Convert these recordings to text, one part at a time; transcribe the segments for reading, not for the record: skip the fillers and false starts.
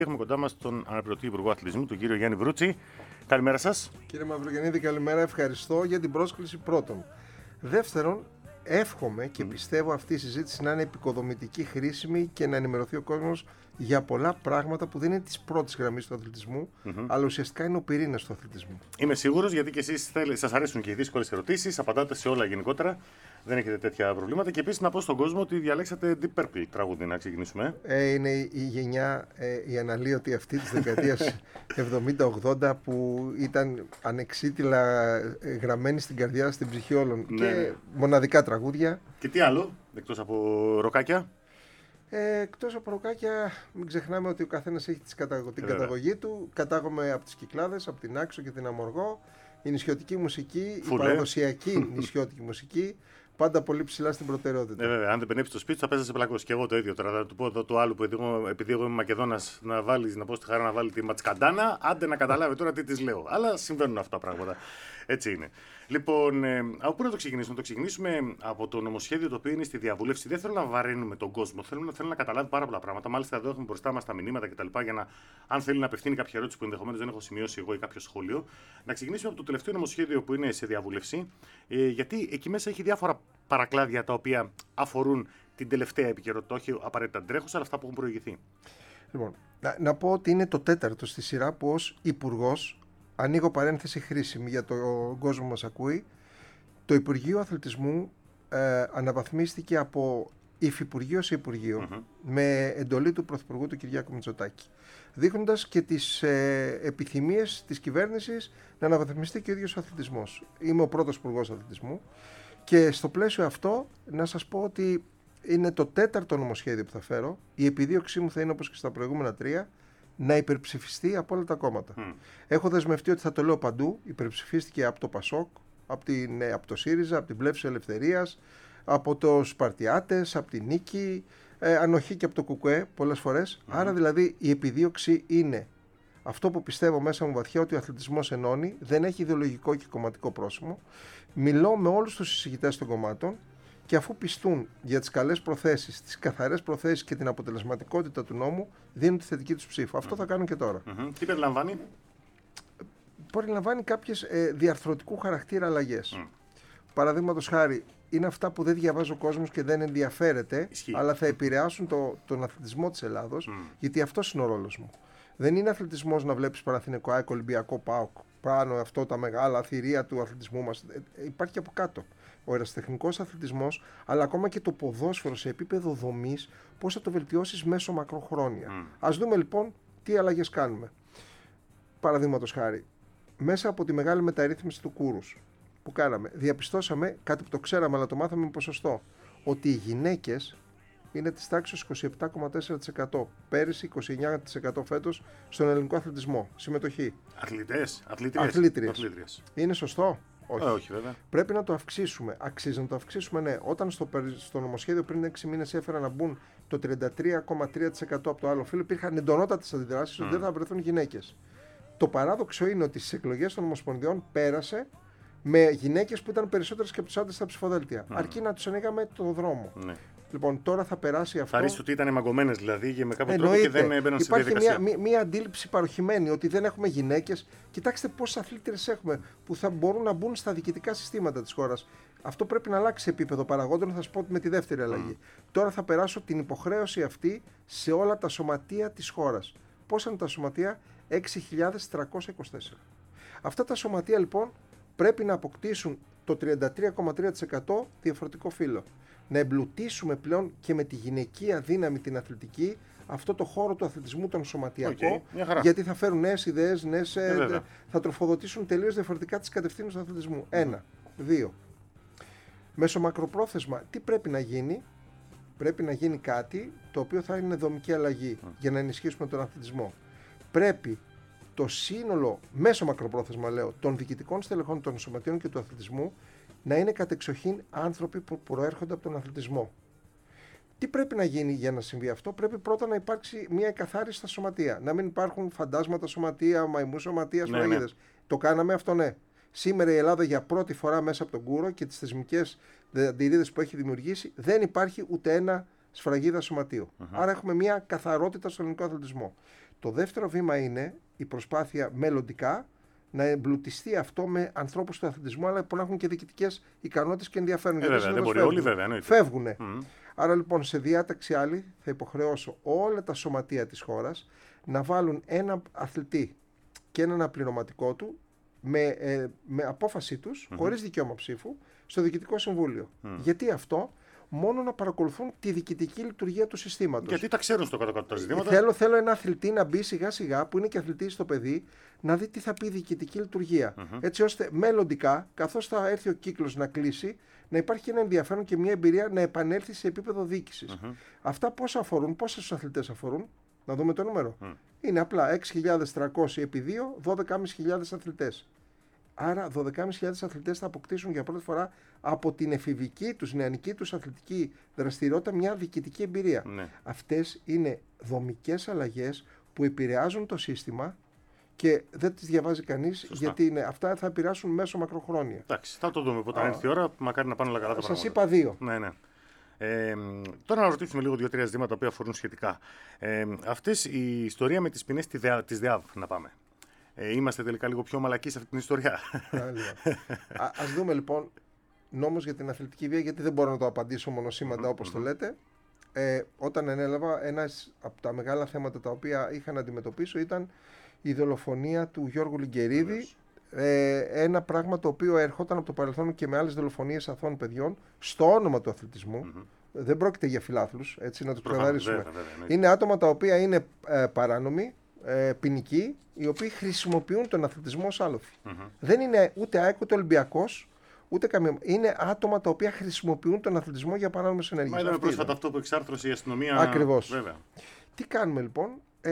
Έχουμε κοντά μας τον αναπληρωτή Υπουργό Αθλητισμού, τον κύριο Γιάννη Βρούτση. Καλημέρα σας. Κύριε Μαυρογεννίδη, καλημέρα. Ευχαριστώ για την πρόσκληση πρώτον. Δεύτερον, εύχομαι και πιστεύω αυτή η συζήτηση να είναι επικοδομητική, χρήσιμη και να ενημερωθεί ο κόσμος για πολλά πράγματα που δεν είναι της πρώτης γραμμής του αθλητισμού, αλλά ουσιαστικά είναι ο πυρήνας του αθλητισμού. Είμαι σίγουρος, γιατί και εσείς σας αρέσουν και οι δύσκολες ερωτήσεις, απαντάτε σε όλα γενικότερα. Δεν έχετε τέτοια προβλήματα. Και επίσης να πω στον κόσμο ότι διαλέξατε Deep Purple τραγούδι, να ξεκινήσουμε. Είναι η γενιά, η αναλύωτη αυτή της δεκαετίας 70-80 που ήταν ανεξίτηλα γραμμένη στην καρδιά, στην ψυχή όλων. Ναι. Και μοναδικά τραγούδια. Και τι άλλο, εκτός από ροκάκια? Εκτός από ροκάκια, μην ξεχνάμε ότι ο καθένας έχει την καταγωγή του. Κατάγομαι από τις Κυκλάδες, από την Άξο και την Αμοργό. Η νησιωτική μουσική, η παραδοσιακή νησιώτικη μουσική, πάντα πολύ ψηλά στην προτεραιότητα. Βέβαια, αν δεν πενέψει το σπίτι, θα παίζεσαι πλακός. Και εγώ το ίδιο τώρα. Θα του πω εδώ το άλλο που επειδή εγώ είμαι Μακεδόνας, να πω στη Χαρά να βάλει τη ματσκαντάνα, άντε να καταλάβει τώρα τι της λέω. Αλλά συμβαίνουν αυτά τα πράγματα. Έτσι είναι. Λοιπόν, από πού να το ξεκινήσουμε? Το ξεκινήσουμε από το νομοσχέδιο το οποίο είναι στη διαβούλευση. Δεν θέλω να βαραίνουμε τον κόσμο. Θέλω να καταλάβει πάρα πολλά πράγματα. Μάλιστα, εδώ έχουμε μπροστά μας τα μηνύματα κτλ. Για να, αν θέλει να απευθύνει κάποια ερώτηση που ενδεχομένως δεν έχω σημειώσει εγώ ή κάποιο σχόλιο, να ξεκινήσουμε από το τελευταίο νομοσχέδιο που είναι σε διαβούλευση. Γιατί εκεί μέσα έχει διάφορα παρακλάδια τα οποία αφορούν την τελευταία επικαιρότητα, όχι απαραίτητα τρέχουσα, αλλά αυτά που έχουν προηγηθεί. Λοιπόν, να πω ότι είναι το τέταρτο στη σειρά που ως υπουργός, ανοίγω παρένθεση χρήσιμη για τον κόσμο μας ακούει, το Υπουργείο Αθλητισμού αναβαθμίστηκε από υφυπουργείο σε υπουργείο με εντολή του Πρωθυπουργού του Κυριάκου Μητσοτάκη, δείχνοντας και τις επιθυμίες της κυβέρνησης να αναβαθμιστεί και ο ίδιος ο αθλητισμός. Είμαι ο πρώτος υπουργός αθλητισμού και στο πλαίσιο αυτό να σας πω ότι είναι το τέταρτο νομοσχέδιο που θα φέρω. Η επιδίωξή μου θα είναι, όπως και στα προηγούμενα τρία, να υπερψηφιστεί από όλα τα κόμματα. Έχω δεσμευτεί ότι θα το λέω παντού. Υπερψηφίστηκε από το ΠΑΣΟΚ, από το ΣΥΡΙΖΑ, από την Πλεύση Ελευθερίας, από τους Σπαρτιάτες, από την Νίκη, ανοχή και από το ΚΚΕ πολλές φορές. Άρα δηλαδή η επιδίωξη είναι αυτό που πιστεύω μέσα μου βαθιά, ότι ο αθλητισμός ενώνει, δεν έχει ιδεολογικό και κομματικό πρόσημο. Μιλώ με όλους τους συζητητές των κομμάτων και αφού πιστούν για τις καλές προθέσεις, τις καθαρές προθέσεις και την αποτελεσματικότητα του νόμου, δίνουν τη θετική τους ψήφο. Αυτό θα κάνουν και τώρα. Τι περιλαμβάνει? Περιλαμβάνει κάποιες διαρθρωτικού χαρακτήρα αλλαγές. Παραδείγματος χάρη, είναι αυτά που δεν διαβάζει ο κόσμος και δεν ενδιαφέρεται, αλλά θα επηρεάσουν τον αθλητισμό της Ελλάδος, γιατί αυτός είναι ο ρόλος μου. Δεν είναι αθλητισμός να βλέπεις Παναθηναϊκό, ΑΕΚ, Ολυμπιακό, ΠΑΟΚ, πάνω αυτό τα μεγάλα θηρία του αθλητισμού μας. Υπάρχει και από κάτω ο ερασιτεχνικός αθλητισμός, αλλά ακόμα και το ποδόσφαιρο σε επίπεδο δομής, πώς θα το βελτιώσεις μέσω μακροχρόνια. Ας δούμε λοιπόν τι αλλαγές κάνουμε. Παραδείγματος χάρη, μέσα από τη μεγάλη μεταρρύθμιση του Κούρους που κάναμε, διαπιστώσαμε κάτι που το ξέραμε, αλλά το μάθαμε με ποσοστό, ότι οι γυναίκες είναι της τάξης 27,4%. Πέρυσι 29% φέτος στον ελληνικό αθλητισμό. Συμμετοχή. Αθλήτριες. Είναι σωστό? Όχι. Όχι, βέβαια. Πρέπει να το αυξήσουμε. Αξίζει να το αυξήσουμε, ναι. Όταν στο νομοσχέδιο πριν 6 μήνες έφεραν να μπουν το 33,3% από το άλλο φύλο, υπήρχαν εντονότατες αντιδράσεις ότι δεν θα βρεθούν γυναίκες. Το παράδοξο είναι ότι στις εκλογές των Ομοσπονδιών πέρασε με γυναίκες που ήταν περισσότερες και από τους άντρες στα ψηφοδέλτια. Αρκεί να τους ανοίγαμε το δρόμο. Ναι. Λοιπόν, τώρα θα περάσει αυτό. Θα ρίξει ότι ήταν μαγκωμένες δηλαδή και με κάποιο τρόπο και δεν έμπαιναν στη διαδικασία. Υπάρχει μια αντίληψη παροχημένη ότι δεν έχουμε γυναίκες. Κοιτάξτε πόσες αθλήτριες έχουμε που θα μπορούν να μπουν στα διοικητικά συστήματα της χώρας. Αυτό πρέπει να αλλάξει σε επίπεδο παραγόντων, θα σας πω με τη δεύτερη αλλαγή. Τώρα θα περάσω την υποχρέωση αυτή σε όλα τα σωματεία της χώρας. Πόσα είναι τα σωματεία? 6.324. Αυτά τα σωματεία λοιπόν πρέπει να αποκτήσουν το 33,3% διαφορετικό φύλο. Να εμπλουτίσουμε πλέον και με τη γυναικεία δύναμη την αθλητική αυτό το χώρο του αθλητισμού τον σωματιακό, γιατί θα φέρουν νέες ιδέες, θα τροφοδοτήσουν τελείως διαφορετικά τις κατευθύνσεις του αθλητισμού. 1. 2. Μέσω μακροπρόθεσμα τι πρέπει να γίνει? Πρέπει να γίνει κάτι το οποίο θα είναι δομική αλλαγή για να ενισχύσουμε τον αθλητισμό. Πρέπει το σύνολο, μέσω μακροπρόθεσμα λέω, των διοικητικών στελεχών των σωματείων και του αθλητισμού να είναι κατεξοχήν άνθρωποι που προέρχονται από τον αθλητισμό. Τι πρέπει να γίνει για να συμβεί αυτό? Πρέπει πρώτα να υπάρξει μια εκαθάριση στα σωματεία. Να μην υπάρχουν φαντάσματα σωματεία, μαϊμού σωματεία, σφραγίδες. Το κάναμε αυτό, ναι. Σήμερα η Ελλάδα για πρώτη φορά μέσα από τον Κούρο και τις θεσμικές αντιρρίδες που έχει δημιουργήσει δεν υπάρχει ούτε ένα σφραγίδα σωματείο. Άρα έχουμε μια καθαρότητα στον ελληνικό αθλητισμό. Το δεύτερο βήμα είναι η προσπάθεια μελλοντικά να εμπλουτιστεί αυτό με ανθρώπους του αθλητισμού, αλλά που να έχουν και διοικητικές ικανότητες και ενδιαφέρον. Βέβαια, δεν μπορεί όλοι, βέβαια. Φεύγουν. Άρα λοιπόν σε διάταξη άλλη θα υποχρεώσω όλα τα σωματεία της χώρας να βάλουν ένα αθλητή και έναν απληρωματικό του με απόφασή τους, χωρίς δικαίωμα ψήφου, στο Διοικητικό Συμβούλιο. Γιατί αυτό? Μόνο να παρακολουθούν τη διοικητική λειτουργία του συστήματος. Γιατί τα ξέρουν στο κάτω-κάτω τα ζητήματα. Θέλω ένα αθλητή να μπει σιγά-σιγά, που είναι και αθλητή στο παιδί, να δει τι θα πει η διοικητική λειτουργία. Έτσι ώστε μελλοντικά, καθώς θα έρθει ο κύκλος να κλείσει, να υπάρχει ένα ενδιαφέρον και μια εμπειρία να επανέλθει σε επίπεδο διοίκησης. Αυτά πόσα αφορούν, πόσους αθλητές αφορούν? Να δούμε το νούμερο. Είναι απλά 6.300 επί 2, 12.500 αθλητές. Άρα 12.500 αθλητές θα αποκτήσουν για πρώτη φορά από την εφηβική τους, νεανική τους αθλητική δραστηριότητα μια διοικητική εμπειρία. Αυτές είναι δομικές αλλαγές που επηρεάζουν το σύστημα και δεν τις διαβάζει κανείς, γιατί αυτά θα επηρεάσουν μέσω μακροχρόνια. Εντάξει, θα το δούμε όταν έρθει η ώρα, μακάρι να πάνε όλα καλά τα πράγματα. Σας είπα 2. Ναι. Τώρα να ρωτήσουμε λίγο 2-3 ζητήματα που αφορούν σχετικά. Αυτές η ιστορία με τις ποινές της ΔΕΑΒ, να πάμε. Είμαστε τελικά λίγο πιο μαλακοί σε αυτή την ιστορία. Ας δούμε λοιπόν νόμος για την αθλητική βία, γιατί δεν μπορώ να το απαντήσω μονοσήμαντα όπως το λέτε. Όταν ανέλαβα, ένας από τα μεγάλα θέματα τα οποία είχα να αντιμετωπίσω ήταν η δολοφονία του Γιώργου Λιγκερίδη. Ένα πράγμα το οποίο ερχόταν από το παρελθόν και με άλλες δολοφονίες αθώων παιδιών στο όνομα του αθλητισμού. Δεν πρόκειται για φιλάθλους, έτσι να το ξεκαθαρίσουμε. Είναι άτομα τα οποία είναι παράνομοι, ποινικοί, οι οποίοι χρησιμοποιούν τον αθλητισμό ως άλοθη. Δεν είναι ούτε ΑΕΚ ούτε Ολυμπιακός, ούτε καμία. Είναι άτομα τα οποία χρησιμοποιούν τον αθλητισμό για παράνομες ενέργειες. Μα είδαμε πρόσφατα αυτό που εξάρθρωσε η αστυνομία. Ακριβώς. Βέβαια. Τι κάνουμε λοιπόν?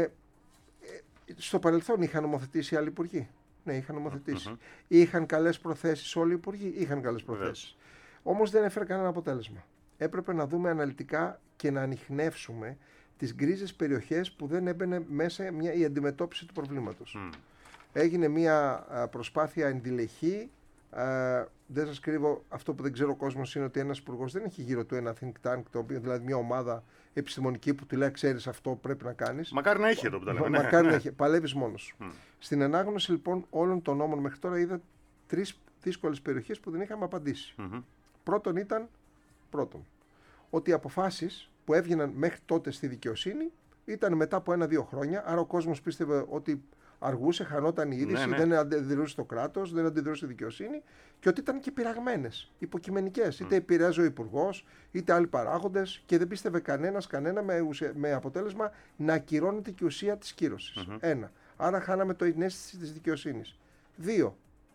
Στο παρελθόν είχαν νομοθετήσει άλλοι υπουργοί. Ναι, είχαν νομοθετήσει. Είχαν καλές προθέσεις όλοι οι υπουργοί. Είχαν καλές προθέσεις. Όμως δεν έφερε κανένα αποτέλεσμα. Έπρεπε να δούμε αναλυτικά και να ανιχνεύσουμε τις γκρίζες περιοχές που δεν έμπαινε μέσα η αντιμετώπιση του προβλήματος. Έγινε μια προσπάθεια ενδυλεχή. Δεν σας κρύβω, αυτό που δεν ξέρω ο κόσμος είναι ότι ένας υπουργός δεν έχει γύρω του ένα think tank, το οποίο, δηλαδή μια ομάδα επιστημονική που του λέει ξέρεις αυτό πρέπει να κάνεις. Μακάρι να έχει εδώ που τα λέμε. Μακάρι να έχει. Παλεύεις μόνος. Στην ανάγνωση λοιπόν όλων των νόμων μέχρι τώρα είδα 3 δύσκολες περιοχές που δεν είχαμε απαντήσει. Πρώτον ήταν ότι οι αποφάσεις που έβγαιναν μέχρι τότε στη δικαιοσύνη ήταν μετά από 1-2 χρόνια, άρα ο κόσμος πίστευε ότι αργούσε, χανόταν η είδηση, δεν αντιδρούσε το κράτος, δεν αντιδρούσε η δικαιοσύνη και ότι ήταν και πειραγμένες, υποκειμενικές. Είτε επηρέαζε ο υπουργός, είτε άλλοι παράγοντες και δεν πίστευε κανένα με αποτέλεσμα να ακυρώνεται και η ουσία της κύρωσης. 1. Άρα χάναμε το αίσθηση της δικαιοσύνης. 2.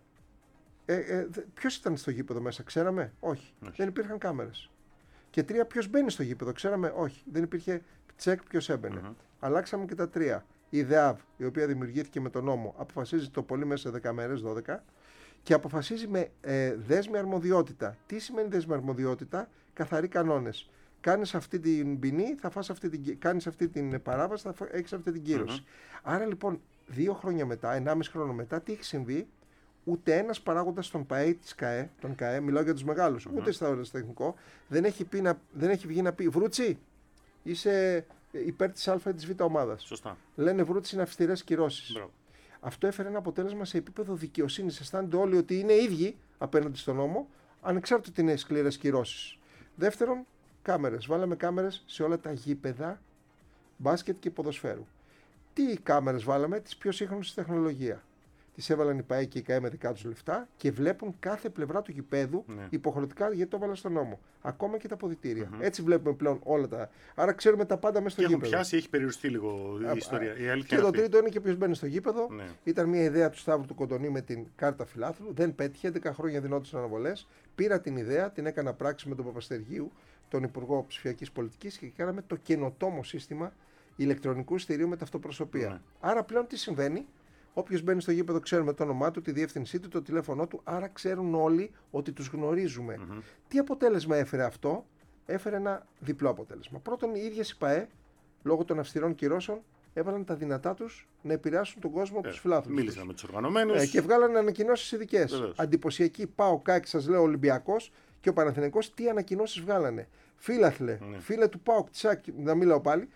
Ποιος ήταν στο γήπεδο μέσα, ξέραμε? Όχι. Δεν υπήρχαν κάμερες. Και 3. Ποιος μπαίνει στο γήπεδο, ξέραμε? Όχι. Δεν υπήρχε τσεκ ποιος έμπαινε. Αλλάξαμε και τα 3. Η ΔΕΑΒ, η οποία δημιουργήθηκε με τον νόμο, αποφασίζει το πολύ μέσα σε 10 μέρες, 12, και αποφασίζει με δέσμη αρμοδιότητα. Τι σημαίνει δέσμη αρμοδιότητα? Καθαροί κανόνες. Κάνεις αυτή την ποινή, κάνεις αυτή την παράβαση, θα έχεις αυτή την κύρωση. Άρα λοιπόν, 2 χρόνια μετά, 1,5 χρόνο μετά, τι έχει συμβεί? Ούτε ένας παράγοντας των ΠΑΕ, των ΚΑΕ, μιλάω για τους μεγάλους, ούτε στα τεχνικό, δεν έχει βγει να πει Βρούτσι, είσαι υπέρ της Α ή της Β ομάδας. Σωστά. Λένε Βρούτσι είναι αυστηρές κυρώσεις. Αυτό έφερε ένα αποτέλεσμα σε επίπεδο δικαιοσύνης. Αισθάνονται όλοι ότι είναι ίδιοι απέναντι στον νόμο, ανεξάρτητα ότι είναι σκληρές κυρώσεις. Δεύτερον, κάμερες. Βάλαμε κάμερες σε όλα τα γήπεδα μπάσκετ και ποδοσφαίρου. Τι κάμερες βάλαμε? Τις πιο σύγχρονες τεχνολογία. Τις έβαλαν οι ΠΑΕ και οι ΚΑΕ με δικά τους λεφτά και βλέπουν κάθε πλευρά του γηπέδου υποχρεωτικά, γιατί το έβαλαν στον νόμο. Ακόμα και τα αποδυτήρια. Έτσι βλέπουμε πλέον όλα τα. Άρα ξέρουμε τα πάντα μέσα στο γήπεδο. Έχουν πιάσει, έχει περιοριστεί λίγο η ιστορία. Και το τρίτο είναι και ποιος μπαίνει στο γήπεδο. Ήταν μια ιδέα του Σταύρου του Κοντονή με την κάρτα φιλάθλου. Δεν πέτυχε, 11 χρόνια δινόντουσαν αναβολές. Πήρα την ιδέα, την έκανα πράξη με τον Παπαστεργίου, τον Υπουργό Ψηφιακής Πολιτικής, και κάναμε το καινοτόμο σύστημα ηλεκτρονικού εισιτηρίου με ταυτοπροσωπία. Άρα πλέον τι συμβαίνει? Όποιος μπαίνει στο γήπεδο ξέρουμε το όνομά του, τη διεύθυνσή του, το τηλέφωνό του, άρα ξέρουν όλοι ότι τους γνωρίζουμε. Τι αποτέλεσμα έφερε αυτό? Έφερε ένα διπλό αποτέλεσμα. Πρώτον, οι ίδιες οι ΠΑΕ, λόγω των αυστηρών κυρώσεων, έβαλαν τα δυνατά τους να επηρεάσουν τον κόσμο από τους φιλάθλους. Μίλησαν με τους οργανωμένους. Και βγάλαν ανακοινώσεις ειδικές. Αντιποσιακή, ΠΑΟΚ, σας λέω, Ολυμπιακός και ο Παναθηναϊκός, τι ανακοινώσεις βγάλανε? Φίλαθλε, φίλε του ΠΑΟΚ, να μιλάω πάλι.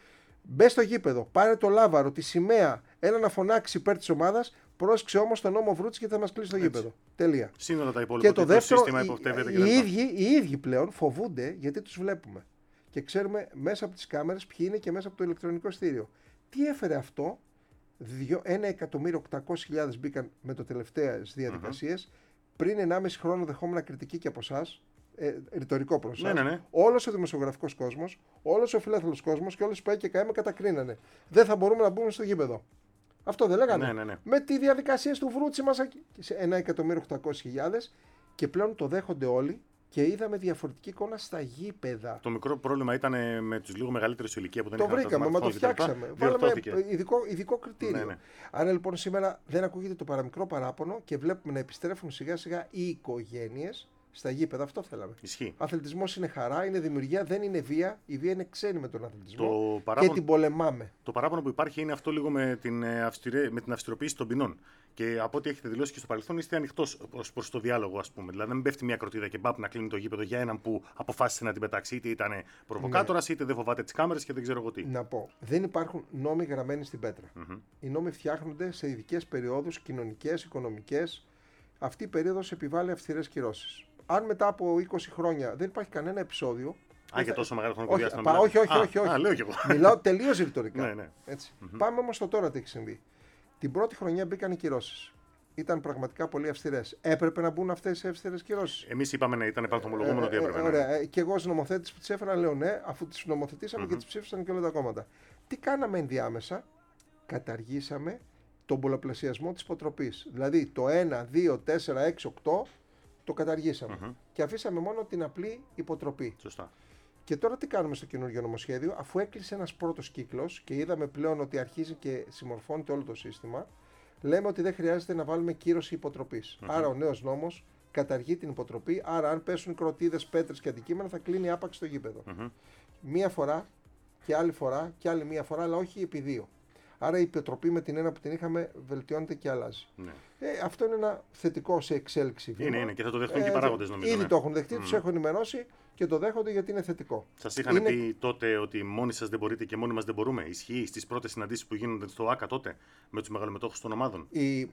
Μπε στο γήπεδο, πάρε το λάβαρο, τη σημαία, έλα να φωνάξει υπέρ της ομάδας. Πρόσεξε όμως τον νόμο Βρούτση και θα μας κλείσει το γήπεδο. Τελεία. Σύνολα τα υπόλοιπα. Και το δεύτερο, οι ίδιοι ίδιοι πλέον φοβούνται γιατί τους βλέπουμε. Και ξέρουμε μέσα από τις κάμερες ποιοι είναι και μέσα από το ηλεκτρονικό ειστήριο. Τι έφερε αυτό? 1.800.000 μπήκαν με το τελευταίες διαδικασίες. Πριν 1,5 χρόνο δεχόμουν κριτική και από εσάς. Ρητορικό προς εσάς. Ναι. Όλος ο δημοσιογραφικός κόσμος, όλος ο φιλάθλος κόσμος και όλος οι ΠΑΕ και ΚΑΕ με κατακρίνανε. Δεν θα μπορούμε να μπούμε στο γήπεδο. Αυτό δεν λέγανε? Ναι. Με τη διαδικασία του Βρούτση μας σε 1.800.000 και πλέον το δέχονται όλοι και είδαμε διαφορετική εικόνα στα γήπεδα. Το μικρό πρόβλημα ήταν με τους λίγο μεγαλύτερους ηλικία που δεν είχαν. Το βρήκαμε, μα το φτιάξαμε. Βάλαμε ειδικό κριτήριο. Ναι. Άρα λοιπόν σήμερα δεν ακούγεται το παραμικρό παράπονο και βλέπουμε να επιστρέφουν σιγά σιγά οι οικογένειες στα γήπεδα. Αυτό θέλαμε. Ισχύει. Αθλητισμός είναι χαρά, είναι δημιουργία, δεν είναι βία. Η βία είναι ξένη με τον αθλητισμό και την πολεμάμε. Το παράπονο που υπάρχει είναι αυτό λίγο με την αυστηροποίηση των ποινών. Και από ό,τι έχετε δηλώσει και στο παρελθόν, είστε ανοιχτός προς το διάλογο, ας πούμε. Δηλαδή, να μην πέφτει μια κροτίδα και μπαπ να κλείνει το γήπεδο για έναν που αποφάσισε να την πετάξει. Είτε ήταν προβοκάτορας, είτε δεν φοβάται τις κάμερες και δεν ξέρω εγώ τι. Να πω, δεν υπάρχουν νόμοι γραμμένοι στην πέτρα. Οι νόμοι φτιάχνονται σε ειδικές περιόδους, κοινωνικές, οικονομικές. Αυτή η περίοδος επιβάλλει αυστηρές κυρώσεις. Αν μετά από 20 χρόνια δεν υπάρχει κανένα επεισόδιο. Για τόσο μεγάλο χρονικό διάστημα. Όχι. Λέω κι εγώ. Μιλάω τελείως ρητορικά. Ναι. Έτσι. Πάμε όμως στο τώρα τι έχει συμβεί. Την πρώτη χρονιά μπήκαν οι κυρώσεις. Ήταν πραγματικά πολύ αυστηρές. Έπρεπε να μπουν αυτές οι αυστηρές κυρώσεις? Εμείς είπαμε ναι, ήταν επανθομολογούμενο ότι έπρεπε. Ωραία. Και εγώ ως νομοθέτης που τις έφερα λέω ναι, αφού τις νομοθετήσαμε και τις ψήφισαν και όλα τα κόμματα. Τι κάναμε ενδιάμεσα? Καταργήσαμε τον πολλαπλασιασμό της υποτροπής. Δηλαδή το 1, 2, 4, 6, 8 το καταργήσαμε. Και αφήσαμε μόνο την απλή υποτροπή. Σωστά. Και τώρα τι κάνουμε στο καινούργιο νομοσχέδιο? Αφού έκλεισε ένας πρώτος κύκλος και είδαμε πλέον ότι αρχίζει και συμμορφώνεται όλο το σύστημα, λέμε ότι δεν χρειάζεται να βάλουμε κύρωση υποτροπής. Άρα ο νέος νόμος καταργεί την υποτροπή. Άρα, αν πέσουν κροτίδες, πέτρες και αντικείμενα, θα κλείνει άπαξ το γήπεδο. Μία φορά και άλλη φορά και άλλη μία φορά, αλλά όχι επί δύο. Άρα η υποτροπή με την ένα που την είχαμε βελτιώνεται και αλλάζει. Ναι. Αυτό είναι ένα θετικό σε εξέλιξη βήμα. Είναι και θα το δεχτούν και οι παράγοντες, νομίζω. Ήδη το έχουν δεχτεί, τους έχω ενημερώσει και το δέχονται γιατί είναι θετικό. Σας είχαν πει τότε ότι μόνοι σας δεν μπορείτε και μόνοι μας δεν μπορούμε? Ισχύει στις πρώτες συναντήσεις που γίνονται στο ΆΚΑ τότε με τους μεγαλομετόχους των ομάδων?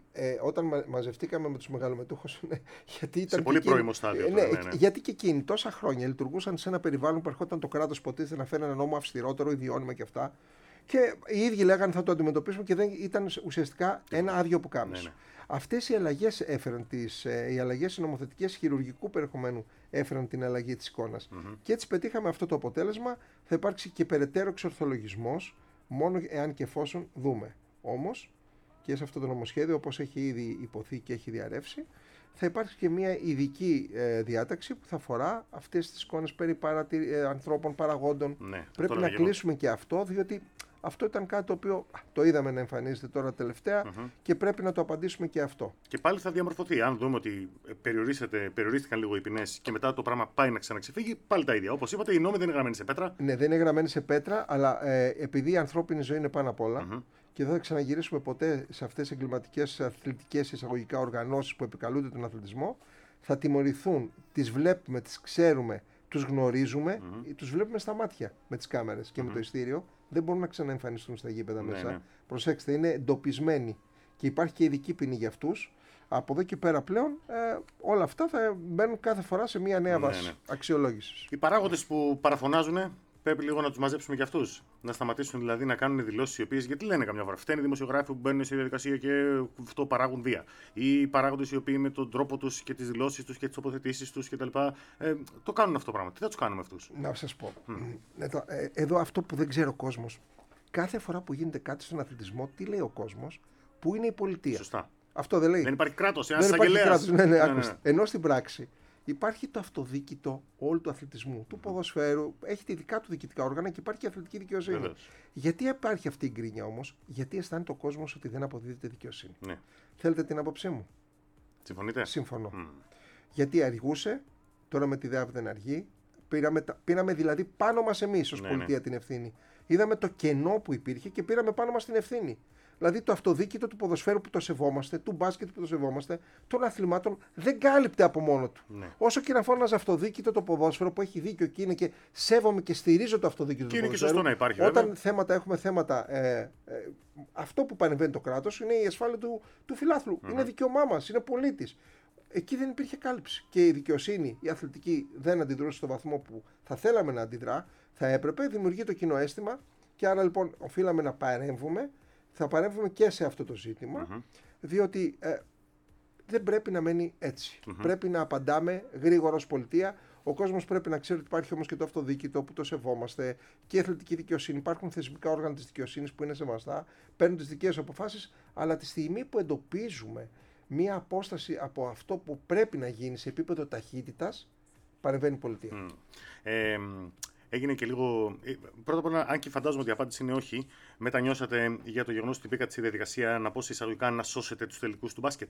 Όταν μαζευτήκαμε με τους μεγαλομετόχους, γιατί ήταν. Σε πολύ πρώιμο στάδιο. Ναι. Γιατί και εκείνοι τόσα χρόνια λειτουργούσαν σε ένα περιβάλλον που ερχόταν το κράτος, ποτέ να φέρει ένα νόμο αυστηρότερο, ιδιώνυμα και αυτά. Και οι ίδιοι λέγανε θα το αντιμετωπίσουμε και δεν ήταν ουσιαστικά ένα άδειο πουκάμισο. Αυτές οι αλλαγές έφεραν οι αλλαγές νομοθετικές χειρουργικού περιεχομένου έφεραν την αλλαγή της εικόνας. Και έτσι πετύχαμε αυτό το αποτέλεσμα. Θα υπάρξει και περαιτέρω εξορθολογισμός, μόνο εάν και εφόσον δούμε. Όμως, και σε αυτό το νομοσχέδιο, όπως έχει ήδη υποθεί και έχει διαρρεύσει, θα υπάρξει και μια ειδική διάταξη που θα αφορά αυτές τις εικόνες περί ανθρώπων παραγόντων. Πρέπει να κλείσουμε και αυτό, διότι αυτό ήταν κάτι το οποίο το είδαμε να εμφανίζεται τώρα τελευταία και πρέπει να το απαντήσουμε και αυτό. Και πάλι θα διαμορφωθεί. Αν δούμε ότι περιορίστηκαν λίγο οι ποινές και μετά το πράγμα πάει να ξαναξεφύγει, πάλι τα ίδια. Όπως είπατε, οι νόμοι δεν είναι γραμμένοι σε πέτρα. Ναι, δεν είναι γραμμένοι σε πέτρα, αλλά επειδή η ανθρώπινη ζωή είναι πάνω απ' όλα και δεν θα ξαναγυρίσουμε ποτέ σε αυτές τις εγκληματικές αθλητικές εισαγωγικά οργανώσεις που επικαλούνται τον αθλητισμό, θα τιμωρηθούν. Τις βλέπουμε, τις ξέρουμε, τους γνωρίζουμε, τους βλέπουμε στα μάτια με τις κάμερες και με το ειστήριο. Δεν μπορούν να ξαναεμφανιστούν στα γήπεδα μέσα. Ναι. Προσέξτε, είναι εντοπισμένοι και υπάρχει και ειδική ποινή για αυτούς. Από εδώ και πέρα πλέον όλα αυτά θα μπαίνουν κάθε φορά σε μια νέα βάση αξιολόγησης. Οι παράγοντες που παραφωνάζουν πρέπει λίγο να τους μαζέψουμε και αυτούς. Να σταματήσουν δηλαδή να κάνουν δηλώσεις οι οποίες. Γιατί λένε καμιά φορά. Φταίνουν οι δημοσιογράφοι που μπαίνουν σε διαδικασία και αυτό παράγουν βία. Ή οι παράγοντες οι οποίοι με τον τρόπο τους και τις δηλώσεις τους και τις τοποθετήσεις τους κτλ. Το κάνουν αυτό το πράγμα. Τι θα τους κάνουμε αυτούς? Να σας πω. Εδώ αυτό που δεν ξέρει ο κόσμος. Κάθε φορά που γίνεται κάτι στον αθλητισμό, τι λέει ο κόσμος? Πού είναι η πολιτεία? Σωστά. Αυτό δεν λέει. Δεν υπάρχει κράτος. Ένας εισαγγελέας. Ενώ στην πράξη υπάρχει το αυτοδίκητο όλου του αθλητισμού, του ποδοσφαίρου, έχει τη δικά του διοικητικά όργανα και υπάρχει και αθλητική δικαιοσύνη. Βεβαίως. Γιατί υπάρχει αυτή η γκρίνια όμως? Γιατί αισθάνεται ο κόσμος ότι δεν αποδίδεται δικαιοσύνη. Ναι. Θέλετε την άποψή μου? Συμφωνείτε? Συμφωνώ. Γιατί αργούσε, τώρα με τη ΔΕΑΒ δεν αργεί. Πήραμε δηλαδή πάνω μας εμείς ως πολιτεία την ευθύνη. Είδαμε το κενό που υπήρχε και πήραμε πάνω μας την ευθύνη. Δηλαδή το αυτοδίκητο του ποδοσφαίρου που το σεβόμαστε, του μπάσκετ που το σεβόμαστε, των αθλημάτων δεν κάλυπτε από μόνο του. Ναι. Όσο και να φώναζε αυτοδίκητο το ποδόσφαιρο που έχει δίκιο και είναι και σέβομαι και στηρίζω το αυτοδίκητο του ποδοσφαίρου. Και είναι και σωστό να υπάρχει. Όταν έχουμε θέματα. Αυτό που παρεμβαίνει το κράτος είναι η ασφάλεια του φιλάθλου. Είναι δικαίωμά μας, είναι πολίτης. Εκεί δεν υπήρχε κάλυψη. Και η δικαιοσύνη, η αθλητική, δεν αντιδρούσε στο βαθμό που θα θέλαμε να αντιδρά. Θα έπρεπε, δημιουργεί το κοινό αίσθημα και άρα λοιπόν οφείλαμε να παρέμβουμε. Θα παρέμβουμε και σε αυτό το ζήτημα, διότι δεν πρέπει να μένει έτσι. Πρέπει να απαντάμε γρήγορα ως πολιτεία. Ο κόσμος πρέπει να ξέρει ότι υπάρχει όμως και το αυτοδίκητο που το σεβόμαστε και η αθλητική δικαιοσύνη. Υπάρχουν θεσμικά όργανα της δικαιοσύνης που είναι σεβαστά, παίρνουν τις δικές αποφάσεις, αλλά τη στιγμή που εντοπίζουμε μία απόσταση από αυτό που πρέπει να γίνει σε επίπεδο ταχύτητας, παρεμβαίνει η πολιτεία. Έγινε και λίγο. Πρώτα απ' όλα, αν και φαντάζομαι ότι η απάντηση είναι όχι, μετανιώσατε για το γεγονός ότι μπήκατε στη διαδικασία να πω σε εισαγωγικά να σώσετε τους τελικούς του μπάσκετ.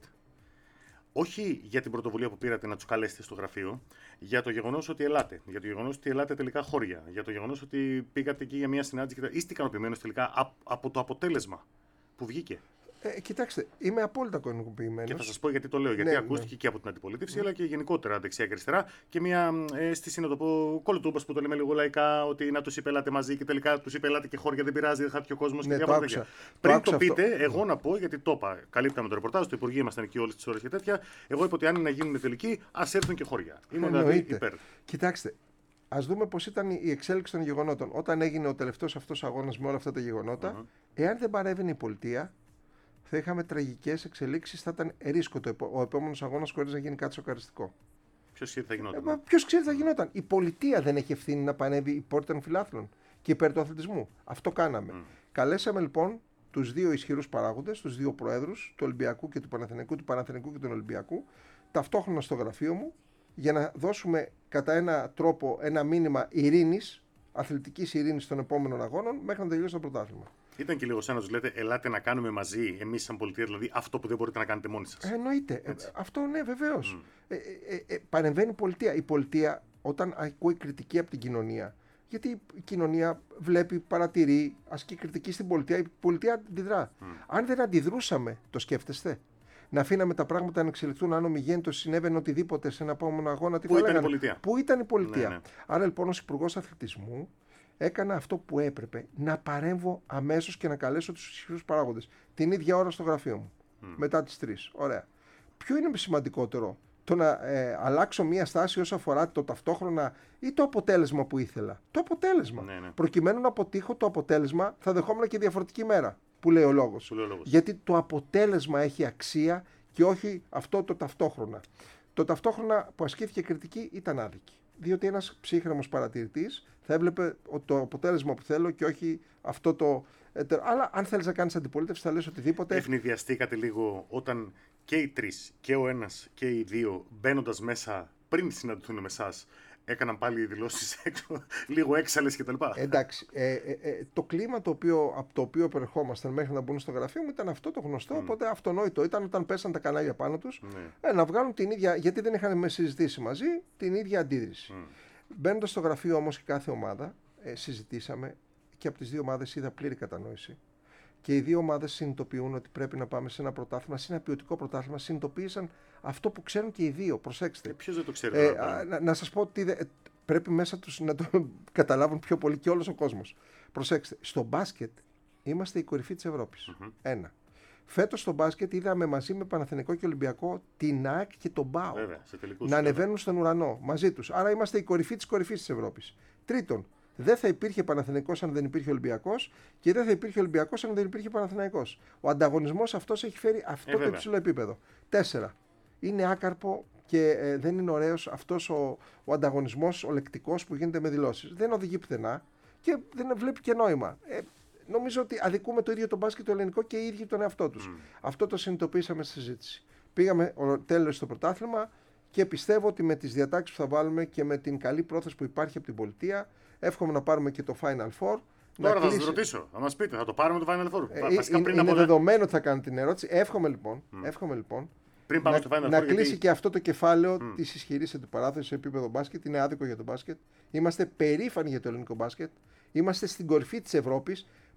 Όχι για την πρωτοβουλία που πήρατε να τους καλέσετε στο γραφείο, για το γεγονός ότι ελάτε. Για το γεγονός ότι ελάτε τελικά χώρια. Για το γεγονός ότι πήγατε εκεί για μια συνάντηση και είστε ικανοποιημένος τελικά από το αποτέλεσμα που βγήκε. Κοιτάξτε, είμαι απόλυτα ικανοποιημένος. Και θα σας πω γιατί το λέω. Γιατί ακούστηκε και από την αντιπολίτευση, αλλά και γενικότερα δεξιά και αριστερά. Και μια αίσθηση, να το πω, κολοτούμπας που το λέμε λίγο λαϊκά, ότι να τους είπε ελάτε μαζί και τελικά τους είπε ελάτε και χώρια, δεν πειράζει, δεν χάθηκε ο κόσμος και διάφορα τέτοια. Πριν το πείτε, εγώ να πω, γιατί το είπα, καλύπταμε το ρεπορτάζ, το Υπουργείο ήμασταν εκεί όλες τις ώρες και τέτοια. Εγώ είπα ότι αν είναι να γίνουν τελικοί, ας έρθουν και χώρια. Είμαι δηλαδή υπέρ. Κοιτάξτε. Ας δούμε πώς ήταν η εξέλιξη των γεγονότων. Όταν έγινε ο τελευταίος αυτός αγώνας με όλα αυτά τα γεγονότα, εάν δεν παρέβαινε η πολιτεία, θα είχαμε τραγικές εξελίξεις, θα ήταν ρίσκο ο επόμενος αγώνας χωρίς να γίνει κάτι σοκαριστικό. Ποιος ξέρει τι θα γινόταν. Ποιος ξέρει τι θα γινόταν. Η πολιτεία δεν έχει ευθύνη να πανεύει υπέρ των φιλάθλων και υπέρ του αθλητισμού. Αυτό κάναμε. Καλέσαμε λοιπόν τους δύο ισχυρούς παράγοντες, τους δύο προέδρους, του Ολυμπιακού και του Παναθηναϊκού και του Ολυμπιακού, ταυτόχρονα στο γραφείο μου, για να δώσουμε κατά ένα τρόπο ένα μήνυμα ειρήνης, αθλητικής ειρήνης των επόμενων αγώνων, μέχρι να τελειώσει το πρωτάθλημα. Ήταν και λίγο σαν να τους λέτε, ελάτε να κάνουμε μαζί, εμείς σαν πολιτεία, δηλαδή αυτό που δεν μπορείτε να κάνετε μόνοι σας. Εννοείται. Αυτό ναι, βεβαίως. Παρεμβαίνει η πολιτεία. Η πολιτεία, όταν ακούει κριτική από την κοινωνία, γιατί η κοινωνία βλέπει, παρατηρεί, ασκεί κριτική στην πολιτεία, η πολιτεία αντιδρά. Αν δεν αντιδρούσαμε, το σκέφτεστε. Να αφήναμε τα πράγματα να εξελιχθούν, αν ομιγέννητο συνέβαινε οτιδήποτε σε ένα επόμενο αγώνα, τι θα λέγανε. Πού ήταν η πολιτεία. Ναι. Άρα λοιπόν, ως Υπουργός Αθλητισμού, έκανα αυτό που έπρεπε, να παρέμβω αμέσως και να καλέσω τους ισχυρούς παράγοντες. Την ίδια ώρα στο γραφείο μου. Μετά τις 3. Ωραία. Ποιο είναι σημαντικότερο, το να αλλάξω μία στάση όσο αφορά το ταυτόχρονα ή το αποτέλεσμα που ήθελα. Το αποτέλεσμα. Ναι. Προκειμένου να αποτύχω το αποτέλεσμα, θα δεχόμουν και διαφορετική μέρα. Που λέει ο λόγος. Γιατί το αποτέλεσμα έχει αξία και όχι αυτό το ταυτόχρονα. Το ταυτόχρονα που ασκήθηκε κριτική ήταν άδικη. Διότι ένας ψύχρεμος παρατηρητής θα έβλεπε το αποτέλεσμα που θέλω και όχι αυτό το. Αλλά αν θέλεις να κάνεις αντιπολίτευση, θα λες οτιδήποτε. Ευνηδιαστήκατε λίγο όταν και οι τρεις, και ο ένας και οι δύο, μπαίνοντας μέσα πριν συναντηθούν με εσάς, έκαναν πάλι δηλώσεις λίγο έξαλλες κτλ. Εντάξει. Το κλίμα από το οποίο προερχόμασταν μέχρι να μπουν στο γραφείο μου ήταν αυτό το γνωστό. Οπότε αυτονόητο ήταν όταν πέσαν τα κανάλια πάνω τους να βγάλουν την ίδια. Γιατί δεν είχαν συζητήσει μαζί την ίδια αντίδρυση. Μπαίνοντας στο γραφείο όμως και κάθε ομάδα, συζητήσαμε και από τις δύο ομάδες είδα πλήρη κατανόηση. Και οι δύο ομάδες συνειδητοποιούν ότι πρέπει να πάμε σε ένα πρωτάθλημα, σε ένα ποιοτικό πρωτάθλημα. Συνειδητοποίησαν αυτό που ξέρουν και οι δύο. Προσέξτε. Ποιος δεν το ξέρει. Να σας πω ότι πρέπει μέσα τους να το καταλάβουν πιο πολύ και όλος ο κόσμος. Προσέξτε. Στο μπάσκετ είμαστε η κορυφή της Ευρώπης. Ένα. Φέτος στο μπάσκετ είδαμε μαζί με Παναθηναϊκό και Ολυμπιακό την ΑΕΚ και τον ΠΑΟ να ανεβαίνουν στον ουρανό μαζί τους. Άρα είμαστε η κορυφή της κορυφής της Ευρώπης. Τρίτον. Δεν θα υπήρχε Παναθηναϊκός αν δεν υπήρχε Ολυμπιακός και δεν θα υπήρχε Ολυμπιακός αν δεν υπήρχε Παναθηναϊκός. Ο ανταγωνισμός αυτός έχει φέρει αυτό το υψηλό επίπεδο. 4. Είναι άκαρπο και δεν είναι ωραίος αυτός ο ανταγωνισμός, ο λεκτικός που γίνεται με δηλώσεις. Δεν οδηγεί πουθενά και δεν βλέπει και νόημα. Νομίζω ότι αδικούμε το ίδιο το μπάσκετ το ελληνικό και οι ίδιοι τον εαυτό τους. Αυτό το συνειδητοποίησαμε στη συζήτηση. Πήγαμε τέλος στο πρωτάθλημα και πιστεύω ότι με τις διατάξεις που θα βάλουμε και με την καλή πρόθεση που υπάρχει από την πολιτεία, εύχομαι να πάρουμε και το Final Four. Τώρα θα σας ρωτήσω, θα μας πείτε, θα το πάρουμε το Final Four. Είναι δεδομένο ότι θα κάνετε την ερώτηση. Εύχομαι λοιπόν πριν πάμε στο Final Four, να κλείσει και αυτό το κεφάλαιο της ισχυρής αντιπαράθεσης σε επίπεδο μπάσκετ. Είναι άδικο για το μπάσκετ. Είμαστε περήφανοι για το ελληνικό μπάσκετ. Είμαστε στην κορυφή της Ευρώπης.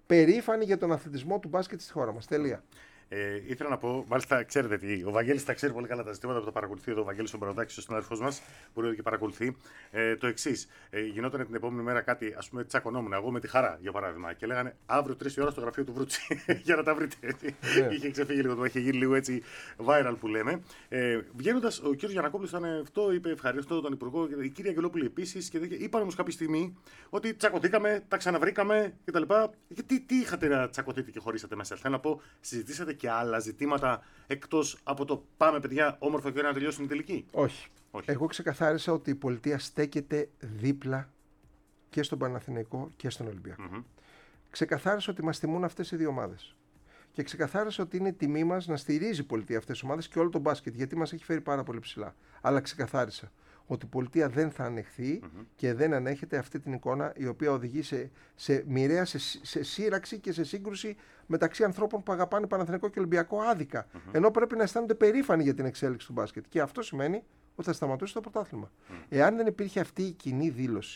περήφανοι για τον αθλητισμό του μπάσκετ στη χώρα μας. Τελεία. Ήθελα να πω, μάλιστα ξέρετε τι, ο Βαγγέλης τα ξέρει πολύ καλά τα ζητήματα που τα παρακολουθεί εδώ, ο Βαγγέλης ο Μπαροντάκης, ο συνάδελφός μας, που είναι και παρακολουθεί. Το εξής, γινόταν την επόμενη μέρα κάτι, ας πούμε, τσακωνόμουν εγώ με τη Χαρά, για παράδειγμα, και λέγανε αύριο 3 η ώρα στο γραφείο του Βρούτσι, για να τα βρείτε. Είχε ξεφύγει λίγο, το είχε γίνει λίγο έτσι viral που λέμε. Βγαίνοντας, ο κ. Γιαννακόπουλος ήταν αυτό, είπε ευχαριστώ τον Υπουργό, η κυρία Αγγελόπουλη επίσης, και είπαν όμως κάποια στιγμή ότι τσακωθήκαμε, τα ξαναβρήκαμε κτλ. Τι είχατε να τσακωθείτε και χωρίσατε μέσα? Θέλω να πω, συζητήσατε και άλλα ζητήματα εκτός από το πάμε παιδιά όμορφα και να τελειώσουν η τελική? Όχι. Εγώ ξεκαθάρισα ότι η πολιτεία στέκεται δίπλα και στον Παναθηναϊκό και στον Ολυμπιακό. Ξεκαθάρισα ότι μας τιμούν αυτές οι δύο ομάδες. Και ξεκαθάρισα ότι είναι τιμή μας να στηρίζει η πολιτεία αυτές τις ομάδες και όλο το μπάσκετ, γιατί μας έχει φέρει πάρα πολύ ψηλά. Αλλά ξεκαθάρισα ότι η πολιτεία δεν θα ανεχθεί και δεν ανέχεται αυτή την εικόνα η οποία οδηγεί σε μοιραία, σε σύραξη και σε σύγκρουση μεταξύ ανθρώπων που αγαπάνε Παναθηναϊκό και Ολυμπιακό άδικα. Ενώ πρέπει να αισθάνονται περήφανοι για την εξέλιξη του μπάσκετ. Και αυτό σημαίνει ότι θα σταματούσε το πρωτάθλημα. Εάν δεν υπήρχε αυτή η κοινή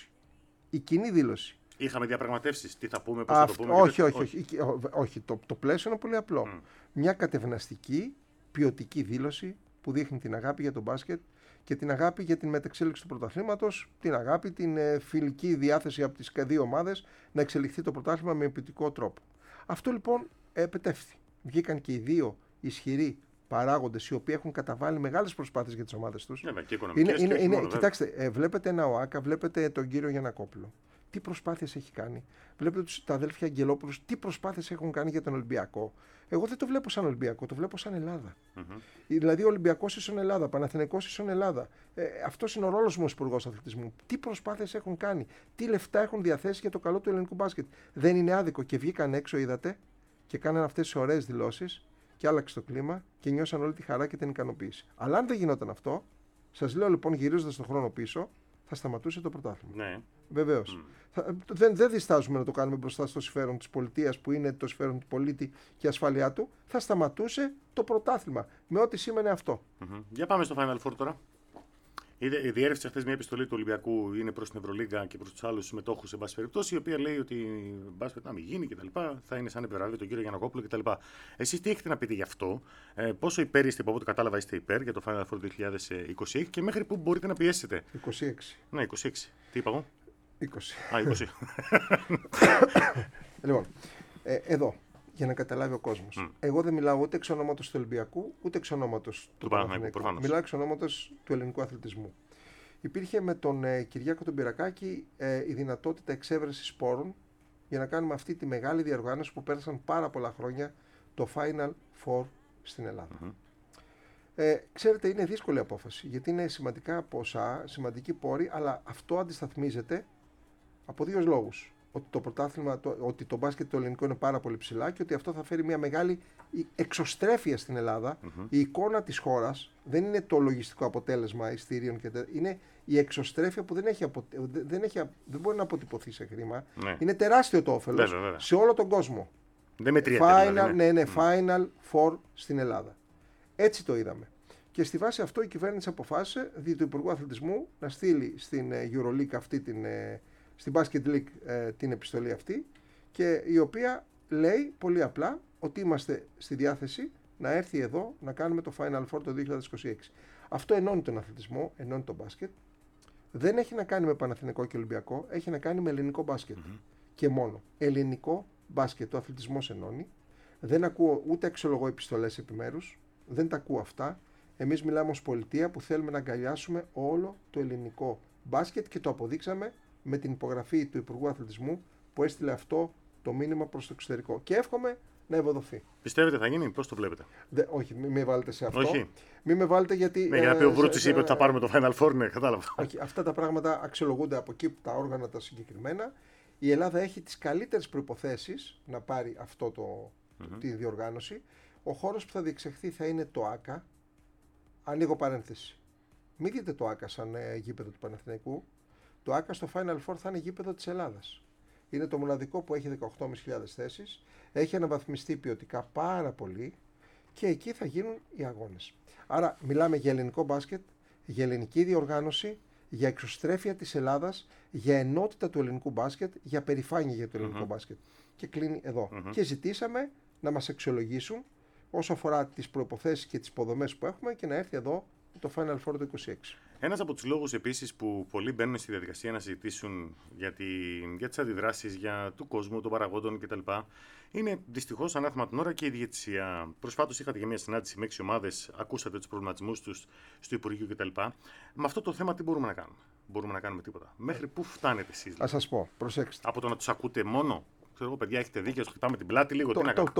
δήλωση. Είχαμε διαπραγματεύσεις. Τι θα πούμε, πώς θα το πούμε? Όχι. Το πλαίσιο είναι πολύ απλό. Μια κατευναστική, ποιοτική δήλωση που δείχνει την αγάπη για τον μπάσκετ και την αγάπη για την μετεξέλιξη του πρωταθλήματος, την αγάπη, την φιλική διάθεση από τις δύο ομάδες να εξελιχθεί το πρωτάθλημα με ποιοτικό τρόπο. Αυτό λοιπόν επετεύχθη. Βγήκαν και οι δύο ισχυροί παράγοντες οι οποίοι έχουν καταβάλει μεγάλες προσπάθειες για τις ομάδες τους. Κοιτάξτε, βλέπετε ένα ΟΑΚΑ, βλέπετε τον κύριο Γιαννακόπουλο. Τι προσπάθειες έχει κάνει. Βλέπετε τα αδέλφια Αγγελόπουλους, τι προσπάθειες έχουν κάνει για τον Ολυμπιακό. Εγώ δεν το βλέπω σαν Ολυμπιακό, το βλέπω σαν Ελλάδα. Δηλαδή, Ολυμπιακός ίσον Ελλάδα, Παναθηναϊκός ίσον Ελλάδα. Αυτός είναι ο ρόλος μου ως υπουργός αθλητισμού. Τι προσπάθειες έχουν κάνει, τι λεφτά έχουν διαθέσει για το καλό του ελληνικού μπάσκετ. Δεν είναι άδικο και βγήκαν έξω, είδατε, και κάναν αυτές τις ωραίες δηλώσεις και άλλαξε το κλίμα και νιώσαν όλη τη χαρά και την ικανοποίηση. Αλλά αν δεν γινόταν αυτό, σας λέω λοιπόν, γυρίζοντας τον χρόνο πίσω, θα σταματούσε το πρωτάθλημα. Ναι. Βεβαίως. Δεν διστάζουμε να το κάνουμε μπροστά στο συμφέρον της πολιτείας, που είναι το συμφέρον του πολίτη και η ασφάλειά του. Θα σταματούσε το πρωτάθλημα με ό,τι σήμαινε αυτό. Για πάμε στο Final Four τώρα. Διέρευσε χθες μια επιστολή του Ολυμπιακού, είναι προς την Ευρωλίγκα και προς τους άλλους συμμετόχους, σε μπάση περιπτώσει, η οποία λέει ότι μπάσκετ να μην γίνει κτλ. Θα είναι σαν επιβραβεύει τον κύριο Γιαννακόπουλο κτλ. Εσείς τι έχετε να πείτε γι' αυτό, πόσο υπέρ είστε, από ό,τι κατάλαβα είστε υπέρ για το Final Four 2026 και μέχρι πού μπορείτε να πιέσετε? 26. Ναι, 26. Τι είπα εγώ? 20. Λοιπόν, εδώ, για να καταλάβει ο κόσμος. Εγώ δεν μιλάω ούτε εξ ονόματος του Ολυμπιακού, ούτε εξ ονόματος του Παναθηναϊκού. Μιλάω εξ ονόματος του ελληνικού αθλητισμού. Υπήρχε με τον Κυριάκο τον Πυρακάκη η δυνατότητα εξέβρεσης σπόρων για να κάνουμε αυτή τη μεγάλη διοργάνωση που πέρασαν πάρα πολλά χρόνια, το Final Four στην Ελλάδα. Ξέρετε, είναι δύσκολη απόφαση, γιατί είναι σημαντικά ποσά, σημαντική πόρη, αλλά αυτό αντισταθμίζεται από δύο λόγους. Ότι το πρωτάθλημα, ότι το μπάσκετ το ελληνικό είναι πάρα πολύ ψηλά και ότι αυτό θα φέρει μια μεγάλη εξωστρέφεια στην Ελλάδα. Η εικόνα της χώρας δεν είναι το λογιστικό αποτέλεσμα ειστήριων και είναι η εξωστρέφεια που δεν μπορεί να αποτυπωθεί σε χρήμα. Ναι. Είναι τεράστιο το όφελος σε όλο τον κόσμο. Δεν μετριέται. Final Four στην Ελλάδα. Έτσι το είδαμε. Και στη βάση αυτό η κυβέρνηση αποφάσισε, δι' του Υπουργού Αθλητισμού, να στείλει στην EuroLeague στην Basket League την επιστολή αυτή, και η οποία λέει πολύ απλά ότι είμαστε στη διάθεση να έρθει εδώ να κάνουμε το Final Four το 2026. Αυτό ενώνει τον αθλητισμό, ενώνει το μπάσκετ. Δεν έχει να κάνει με Παναθηναϊκό και Ολυμπιακό, έχει να κάνει με ελληνικό μπάσκετ. Και μόνο. Ελληνικό μπάσκετ, ο αθλητισμός ενώνει. Δεν ακούω ούτε αξιολογώ επιστολές επιμέρους, δεν τα ακούω αυτά. Εμείς μιλάμε ως πολιτεία που θέλουμε να αγκαλιάσουμε όλο το ελληνικό μπάσκετ και το αποδείξαμε με την υπογραφή του Υπουργού Αθλητισμού που έστειλε αυτό το μήνυμα προς το εξωτερικό. Και εύχομαι να ευοδοθεί. Πιστεύετε θα γίνει, πώς το βλέπετε? Όχι, μην με βάλετε σε αυτό. Όχι. Μην με βάλετε γιατί. Ναι, για να πει ο Βρούτσης είπε ότι θα πάρουμε το Final Four, ναι, κατάλαβα. Όχι, αυτά τα πράγματα αξιολογούνται από εκεί, τα όργανα τα συγκεκριμένα. Η Ελλάδα έχει τις καλύτερες προϋποθέσεις να πάρει αυτό τη διοργάνωση. Ο χώρος που θα διεξαχθεί θα είναι το ΆΚΑ. Ανοίγω παρένθεση. Μην δείτε το ΆΚΑ σαν γήπεδο του Παναθηναϊκού. Το ΆΚΑ στο Final Four θα είναι γήπεδο της Ελλάδας. Είναι το μοναδικό που έχει 18.500 θέσεις. Έχει αναβαθμιστεί ποιοτικά πάρα πολύ και εκεί θα γίνουν οι αγώνες. Άρα μιλάμε για ελληνικό μπάσκετ, για ελληνική διοργάνωση, για εξωστρέφεια της Ελλάδας, για ενότητα του ελληνικού μπάσκετ, για περηφάνεια για το ελληνικό μπάσκετ. Και κλείνει εδώ. Και ζητήσαμε να μας αξιολογήσουν όσο αφορά τις προϋποθέσεις και τις υποδομές που έχουμε και να έρθει εδώ το Final Four το 26. Ένας από τους λόγους επίσης που πολλοί μπαίνουν στη διαδικασία να συζητήσουν για τις αντιδράσεις του κόσμου, των παραγόντων κτλ. Είναι δυστυχώς ανάθεμα την ώρα και η διαιτησία. Προσφάτως είχατε και μια συνάντηση με 6 ομάδες, ακούσατε τους προβληματισμούς τους στο Υπουργείο κτλ. Με αυτό το θέμα τι μπορούμε να κάνουμε? Μπορούμε να κάνουμε τίποτα? Μέχρι πού φτάνετε εσείς? Ας σας πω, προσέξτε. Από το να τους ακούτε μόνο, ξέρω εγώ, παιδιά, έχετε δίκιο, χτυπάμε την πλάτη λίγο.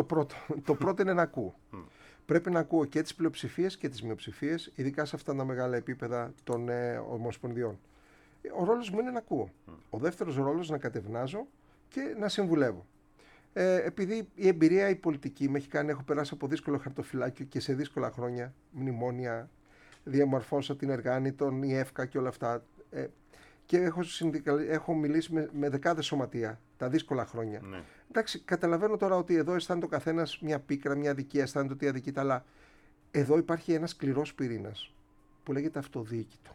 Το πρώτο είναι να ακούω. Πρέπει να ακούω και τις πλειοψηφίες και τις μειοψηφίες, ειδικά σε αυτά τα μεγάλα επίπεδα των ομοσπονδιών. Ο ρόλος μου είναι να ακούω. Ο δεύτερος ρόλος να κατευνάζω και να συμβουλεύω. Επειδή η εμπειρία η πολιτική με έχει κάνει, έχω περάσει από δύσκολο χαρτοφυλάκιο και σε δύσκολα χρόνια, μνημόνια, διαμορφώσα την Εργάνη, τον ΙΕΦΚΑ και όλα αυτά. Και έχω μιλήσει με δεκάδες σωματεία τα δύσκολα χρόνια. Ναι. Εντάξει, καταλαβαίνω τώρα ότι εδώ αισθάνεται ο καθένας μια πίκρα, μια αδικία, αισθάνεται ότι αδικείται, αλλά εδώ υπάρχει ένας σκληρός πυρήνας που λέγεται αυτοδιοίκητο.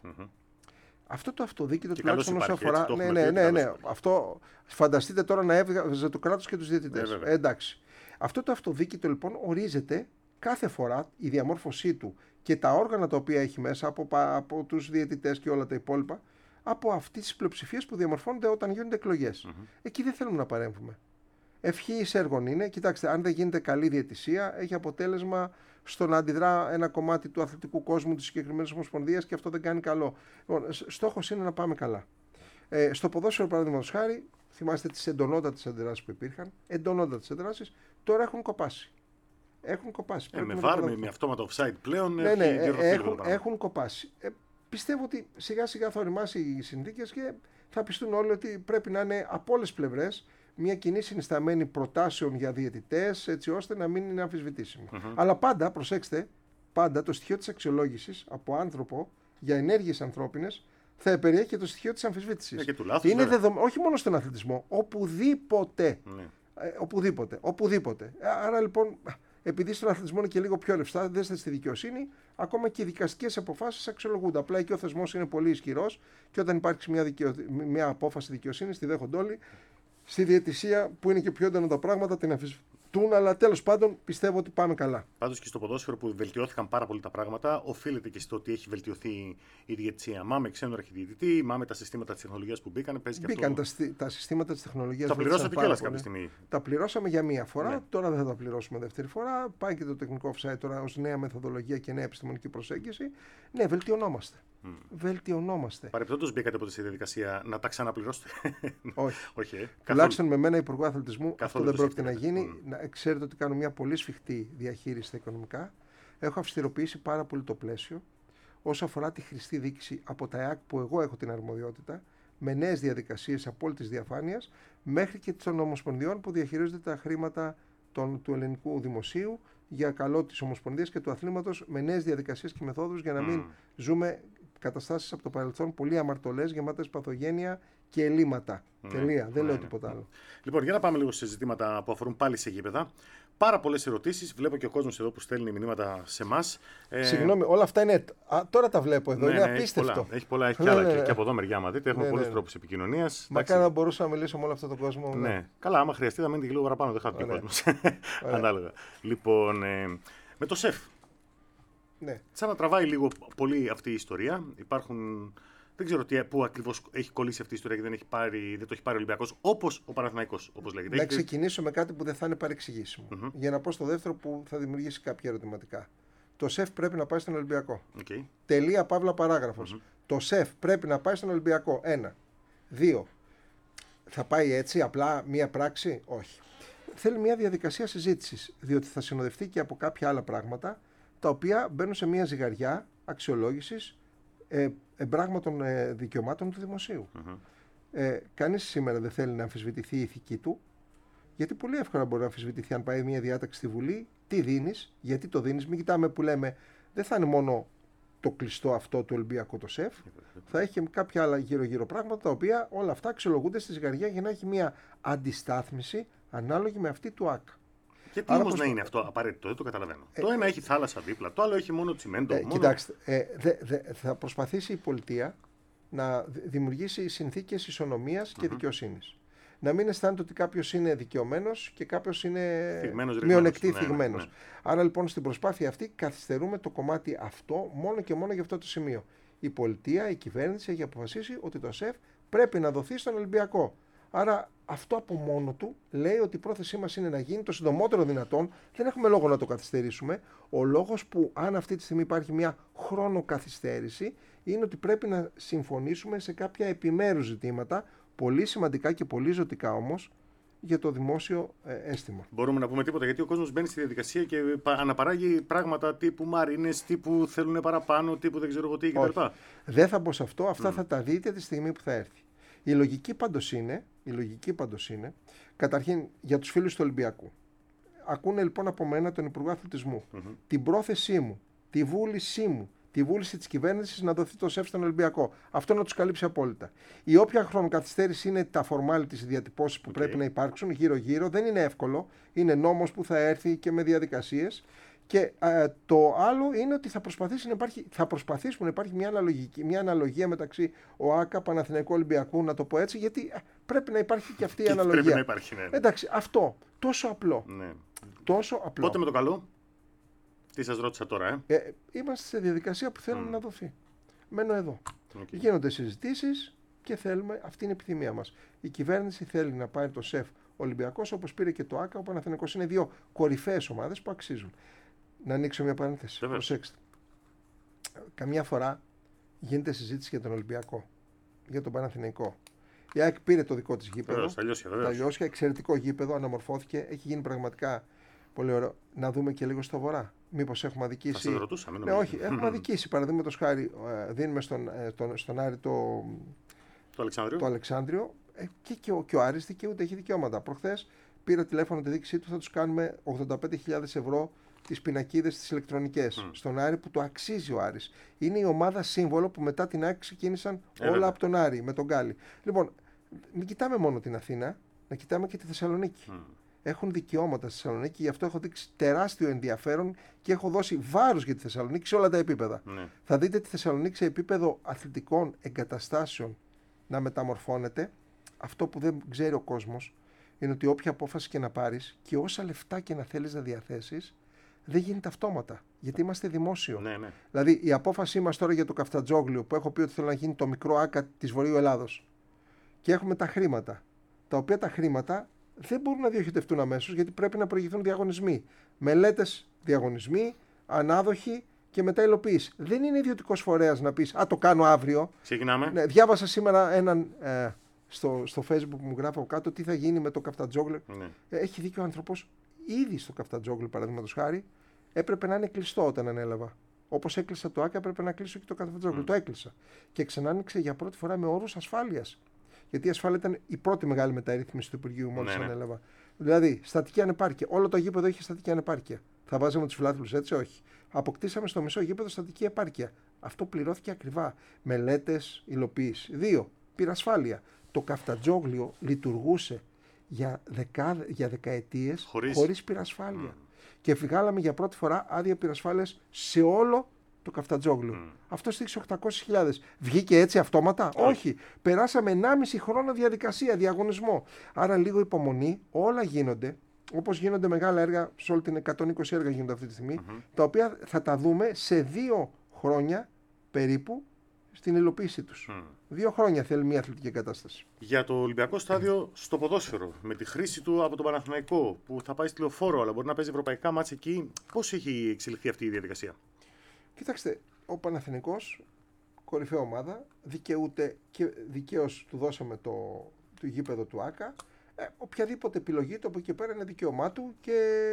Αυτό το αυτοδιοίκητο τουλάχιστον όσο αφορά. Ναι. Αυτό φανταστείτε τώρα να έβγαζε το κράτος και τους διαιτητές. Εντάξει. Αυτό το αυτοδιοίκητο λοιπόν ορίζεται κάθε φορά η διαμόρφωσή του και τα όργανα τα οποία έχει μέσα από τους διαιτητές και όλα τα υπόλοιπα, από αυτές τις πλειοψηφίες που διαμορφώνονται όταν γίνονται εκλογές. Εκεί δεν θέλουμε να παρέμβουμε. Ευχής έργων είναι. Κοιτάξτε, αν δεν γίνεται καλή διαιτησία, έχει αποτέλεσμα στο να αντιδρά ένα κομμάτι του αθλητικού κόσμου της συγκεκριμένης ομοσπονδίας και αυτό δεν κάνει καλό. Λοιπόν, στόχος είναι να πάμε καλά. Στο ποδόσφαιρο, παραδείγματος χάρη, θυμάστε τις εντονότατες αντιδράσεις που υπήρχαν. Εντονότατες αντιδράσεις τώρα έχουν κοπάσει. Έχουν κοπάσει. Με βάρ, με αυτόματα offside πλέον. Έχουν κοπάσει. Πιστεύω ότι σιγά σιγά θα οριμάσει οι συνθήκες και θα πιστούν όλοι ότι πρέπει να είναι από όλες τις πλευρές μια κοινή συνισταμένη προτάσεων για διαιτητές, έτσι ώστε να μην είναι αμφισβητήσιμο. Αλλά πάντα, προσέξτε, πάντα το στοιχείο της αξιολόγησης από άνθρωπο για ενέργειες ανθρώπινες θα περιέχει και το στοιχείο της αμφισβήτησης. Και του λάθους, είναι όχι μόνο στον αθλητισμό, οπουδήποτε. Οπουδήποτε. Άρα λοιπόν, επειδή στον αθλητισμό είναι και λίγο πιο ρευστά, δέστε στη δικαιοσύνη, ακόμα και οι δικαστικές αποφάσεις αξιολογούνται. Απλά εκεί ο θεσμός είναι πολύ ισχυρός και όταν υπάρξει μια απόφαση δικαιοσύνης, τη δέχονται όλοι. Στη διαιτησία, που είναι και πιο έντονα τα πράγματα, την αμφισβητούν, αλλά τέλος πάντων πιστεύω ότι πάμε καλά. Πάντως και στο ποδόσφαιρο που βελτιώθηκαν πάρα πολύ τα πράγματα, οφείλεται και στο ότι έχει βελτιωθεί η διαιτησία. Μάμε ξένο αρχιδιαιτητή, μάμε τα συστήματα της τεχνολογίας που μπήκαν. Μπήκαν τα συστήματα της τεχνολογίας. Τα πληρώσατε κιόλας κάποια στιγμή. Τα πληρώσαμε για μία φορά, τώρα δεν θα τα πληρώσουμε δεύτερη φορά. Πάει και το τεχνικό offside τώρα ως νέα μεθοδολογία και νέα επιστημονική προσέγγιση. Ναι, βελτιωνόμαστε. Βελτιωνόμαστε. Παρεπτόντως μπήκατε ποτέ στη διαδικασία να τα ξαναπληρώσετε? Όχι. Τουλάχιστον με μένα Υπουργό Αθλητισμού αυτό δεν πρόκειται να γίνει. Ξέρετε ότι κάνω μια πολύ σφιχτή διαχείριση στα οικονομικά. Έχω αυστηροποιήσει πάρα πολύ το πλαίσιο όσο αφορά τη χρηστή διοίκηση από τα ΕΑΚ που εγώ έχω την αρμοδιότητα, με νέες διαδικασίες απόλυτης διαφάνειας, μέχρι και των ομοσπονδιών που διαχειρίζονται τα χρήματα του ελληνικού δημοσίου για καλό της ομοσπονδίας και του αθλήματος, με νέες διαδικασίες και μεθόδους για να μην ζούμε καταστάσεις από το παρελθόν πολύ αμαρτωλές, γεμάτες παθογένεια και ελλείμματα. Τελεία. Δεν λέω τίποτα άλλο. Λοιπόν, για να πάμε λίγο σε ζητήματα που αφορούν πάλι σε γήπεδα. Πάρα πολλές ερωτήσεις. Βλέπω και ο κόσμος εδώ που στέλνει μηνύματα σε εμάς. Συγγνώμη, όλα αυτά είναι. Τώρα τα βλέπω εδώ. Είναι απίστευτο. Έχει πολλά. Έχει κι άλλα και από εδώ μεριά. Μα δείτε, έχουμε πολλούς τρόπους επικοινωνίας. Μακάρι να μπορούσα να μιλήσω με όλο αυτόν τον κόσμο. Ναι. Καλά, άμα χρειαστεί, θα μείνει και λίγο παραπάνω. Δεν χάθηκε ο κόσμος. Ανάλογα. Λοιπόν, με το ΣΕΦ. Ναι. Σαν να τραβάει λίγο πολύ αυτή η ιστορία. Υπάρχουν. Δεν ξέρω πού ακριβώς έχει κολλήσει αυτή η ιστορία και δεν το έχει πάρει ο Ολυμπιακός, όπως ο Παναθηναϊκός, όπως λέγεται. Να ξεκινήσω με κάτι που δεν θα είναι παρεξηγήσιμο. Για να πω στο δεύτερο που θα δημιουργήσει κάποια ερωτηματικά. Το ΣΕΦ πρέπει να πάει στον Ολυμπιακό. Τελεία, παύλα, παράγραφος. Το ΣΕΦ πρέπει να πάει στον Ολυμπιακό. 1. 2. Θα πάει έτσι, απλά μία πράξη? Όχι. Θέλει μια διαδικασία συζήτησης, διότι θα συνοδευτεί και από κάποια άλλα πράγματα, τα οποία μπαίνουν σε μια ζυγαριά αξιολόγησης εμπράγματων δικαιωμάτων του δημοσίου. Κανείς σήμερα δεν θέλει να αμφισβητηθεί η ηθική του, γιατί πολύ εύκολα μπορεί να αμφισβητηθεί αν πάει μια διάταξη στη Βουλή. Τι δίνεις, γιατί το δίνεις? Μην κοιτάμε που λέμε, δεν θα είναι μόνο το κλειστό αυτό του Ολυμπιακού το ΣΕΦ, θα έχει και κάποια άλλα γύρω-γύρω πράγματα, τα οποία όλα αυτά αξιολογούνται στη ζυγαριά για να έχει μια αντιστάθμιση ανάλογη με αυτή του ΑΚ. Γιατί όμως να είναι αυτό απαραίτητο, δεν το καταλαβαίνω. Το ένα έχει θάλασσα δίπλα, το άλλο έχει μόνο τσιμέντο. Κοιτάξτε, θα προσπαθήσει η πολιτεία να δημιουργήσει συνθήκες ισονομίας και δικαιοσύνης. Να μην αισθάνεται ότι κάποιος είναι δικαιωμένος και κάποιος είναι μειονεκτή θυγμένος. Ναι. Άρα λοιπόν στην προσπάθεια αυτή καθυστερούμε το κομμάτι αυτό μόνο και μόνο για αυτό το σημείο. Η πολιτεία, η κυβέρνηση έχει αποφασίσει ότι το ΣΕΦ πρέπει να δοθεί στον Ολυμπιακό. Άρα αυτό από μόνο του λέει ότι η πρόθεσή μας είναι να γίνει το συντομότερο δυνατόν. Δεν έχουμε λόγο να το καθυστερήσουμε. Ο λόγος που αν αυτή τη στιγμή υπάρχει μια χρονοκαθυστέρηση είναι ότι πρέπει να συμφωνήσουμε σε κάποια επιμέρους ζητήματα, πολύ σημαντικά και πολύ ζωτικά όμως, για το δημόσιο αίσθημα. Μπορούμε να πούμε τίποτα, γιατί ο κόσμος μπαίνει στη διαδικασία και αναπαράγει πράγματα τύπου μαρίνες, τύπου θέλουν παραπάνω, τύπου δεν ξέρω εγώ τι κτλ. Δεν θα μπω σε αυτό, αυτά θα τα δείτε τη στιγμή που θα έρθει. Η λογική πάντως είναι, καταρχήν για τους φίλους του Ολυμπιακού. Ακούνε λοιπόν από μένα τον Υπουργό Αθλητισμού, την πρόθεσή μου, τη βούλησή μου, τη βούληση της κυβέρνησης να δοθεί το ΣΕΦ στον Ολυμπιακό. Αυτό να τους καλύψει απόλυτα. Η όποια χρονοκαθυστέρηση είναι τα formalities, οι διατυπώσεις που πρέπει να υπάρξουν γύρω-γύρω. Δεν είναι εύκολο. Είναι νόμος που θα έρθει και με διαδικασίες. Και το άλλο είναι ότι θα προσπαθήσουμε να υπάρχει μια αναλογία μεταξύ ΟΑΚΑ, Παναθηναϊκού, Ολυμπιακού, να το πω έτσι, γιατί πρέπει να υπάρχει και αυτή η αναλογία. Πρέπει να υπάρχει, ναι. Εντάξει, αυτό. Τόσο απλό. Ναι. Τόσο απλό. Πότε με το καλό. Τι σας ρώτησα τώρα, Είμαστε σε διαδικασία που θέλουμε να δοθεί. Μένω εδώ. Γίνονται συζητήσεις και θέλουμε, αυτή είναι η επιθυμία μας. Η κυβέρνηση θέλει να πάρει το ΣΕΦ Ολυμπιακός, όπως πήρε και το ΆΚΑ, ο Παναθηναϊκός. Είναι δύο κορυφαίες ομάδες που αξίζουν. Να ανοίξω μια παρένθεση. Προσέξτε. Καμιά φορά γίνεται συζήτηση για τον Ολυμπιακό, για τον Παναθηναϊκό. Η ΑΕΚ πήρε το δικό της γήπεδο. Τα Λιώσια, εξαιρετικό γήπεδο, αναμορφώθηκε. Έχει γίνει πραγματικά πολύ ωραίο. Να δούμε και λίγο στο βορρά. Μήπως έχουμε αδικήσει. Θα σας ρωτούσαμε, ναι, όχι, έχουμε αδικήσει. Παραδείγματος χάρη, δίνουμε στον Άρη το Αλεξάνδριο και ο Άρης δικαιούται, έχει δικαιώματα. Προχθές πήρα τηλέφωνο τη δίκησή του, θα τους κάνουμε 85.000 ευρώ τις πινακίδες τις ηλεκτρονικές στον Άρη, που το αξίζει ο Άρης. Είναι η ομάδα σύμβολο που μετά την ΑΕΚ ξεκίνησαν όλα από τον Άρη με τον Γκάλι. Λοιπόν, μην κοιτάμε μόνο την Αθήνα, να κοιτάμε και τη Θεσσαλονίκη. Έχουν δικαιώματα στη Θεσσαλονίκη, γι' αυτό έχω δείξει τεράστιο ενδιαφέρον και έχω δώσει βάρος για τη Θεσσαλονίκη σε όλα τα επίπεδα. Θα δείτε τη Θεσσαλονίκη σε επίπεδο αθλητικών εγκαταστάσεων να μεταμορφώνεται. Αυτό που δεν ξέρει ο κόσμος είναι ότι όποια απόφαση και να πάρεις και όσα λεφτά και να θέλεις να διαθέσεις, δεν γίνεται αυτόματα. Γιατί είμαστε δημόσιο. Ναι. Δηλαδή, η απόφασή μας τώρα για το Καφτατζόγλιο, που έχω πει ότι θέλω να γίνει το μικρό ΆΚΑ της Βορείου Ελλάδος, και έχουμε τα χρήματα, τα οποία τα χρήματα δεν μπορούν να διοχετευτούν αμέσως, γιατί πρέπει να προηγηθούν διαγωνισμοί. Μελέτες, διαγωνισμοί, ανάδοχοι και μετά υλοποίηση. Δεν είναι ιδιωτικός φορέας να πεις, το κάνω αύριο. Ξεκινάμε. Ναι, διάβασα σήμερα έναν. Στο Facebook που μου γράφω κάτω τι θα γίνει με το Καφτατζόγλιο. Έχει δίκιο ο άνθρωπος. Ήδη στο Καφτατζόγλιο, παραδείγματος χάρη, έπρεπε να είναι κλειστό όταν ανέλαβα. Όπως έκλεισα το ΆΚΑ, έπρεπε να κλείσω και το Καφτατζόγλιο. Το έκλεισα. Και ξανά άνοιξε για πρώτη φορά με όρους ασφάλειας. Γιατί η ασφάλεια ήταν η πρώτη μεγάλη μεταρρύθμιση του Υπουργείου μόλις ανέλαβα. Δηλαδή, στατική ανεπάρκεια. Όλο το γήπεδο είχε στατική ανεπάρκεια. Θα βάζαμε τους φιλάθλους έτσι, όχι. Αποκτήσαμε στο μισό γήπεδο στατική επάρκεια. Αυτό πληρώθηκε ακριβά. Μελέτες, υλοποίηση. 2. Πυρασφάλεια. Το Καφτατζόγλιο λειτουργούσε για δεκαετίες χωρίς πυρασφάλεια. Και βγάλαμε για πρώτη φορά άδεια πυρασφάλειας σε όλο το Καφτατζόγλιο. Αυτό στήριξε 800.000. Βγήκε έτσι αυτόματα? Όχι. Περάσαμε 1,5 χρόνο διαδικασία, διαγωνισμό. Άρα λίγο υπομονή, όλα γίνονται. Όπως γίνονται μεγάλα έργα, σε όλη την 120 έργα γίνονται αυτή τη στιγμή, τα οποία θα τα δούμε σε 2 χρόνια περίπου στην υλοποίησή τους. 2 χρόνια θέλει μια αθλητική εγκατάσταση. Για το Ολυμπιακό στάδιο στο ποδόσφαιρο, με τη χρήση του από τον Παναθηναϊκό, που θα πάει στη Λεωφόρο, αλλά μπορεί να παίζει ευρωπαϊκά μάτς εκεί, πώς έχει εξελιχθεί αυτή η διαδικασία? Κοιτάξτε, ο Παναθηναϊκός, κορυφαία ομάδα, δικαιούται και δικαίως του δώσαμε το γήπεδο του ΆΚΑ. Οποιαδήποτε επιλογή του από εκεί πέρα είναι δικαίωμά του και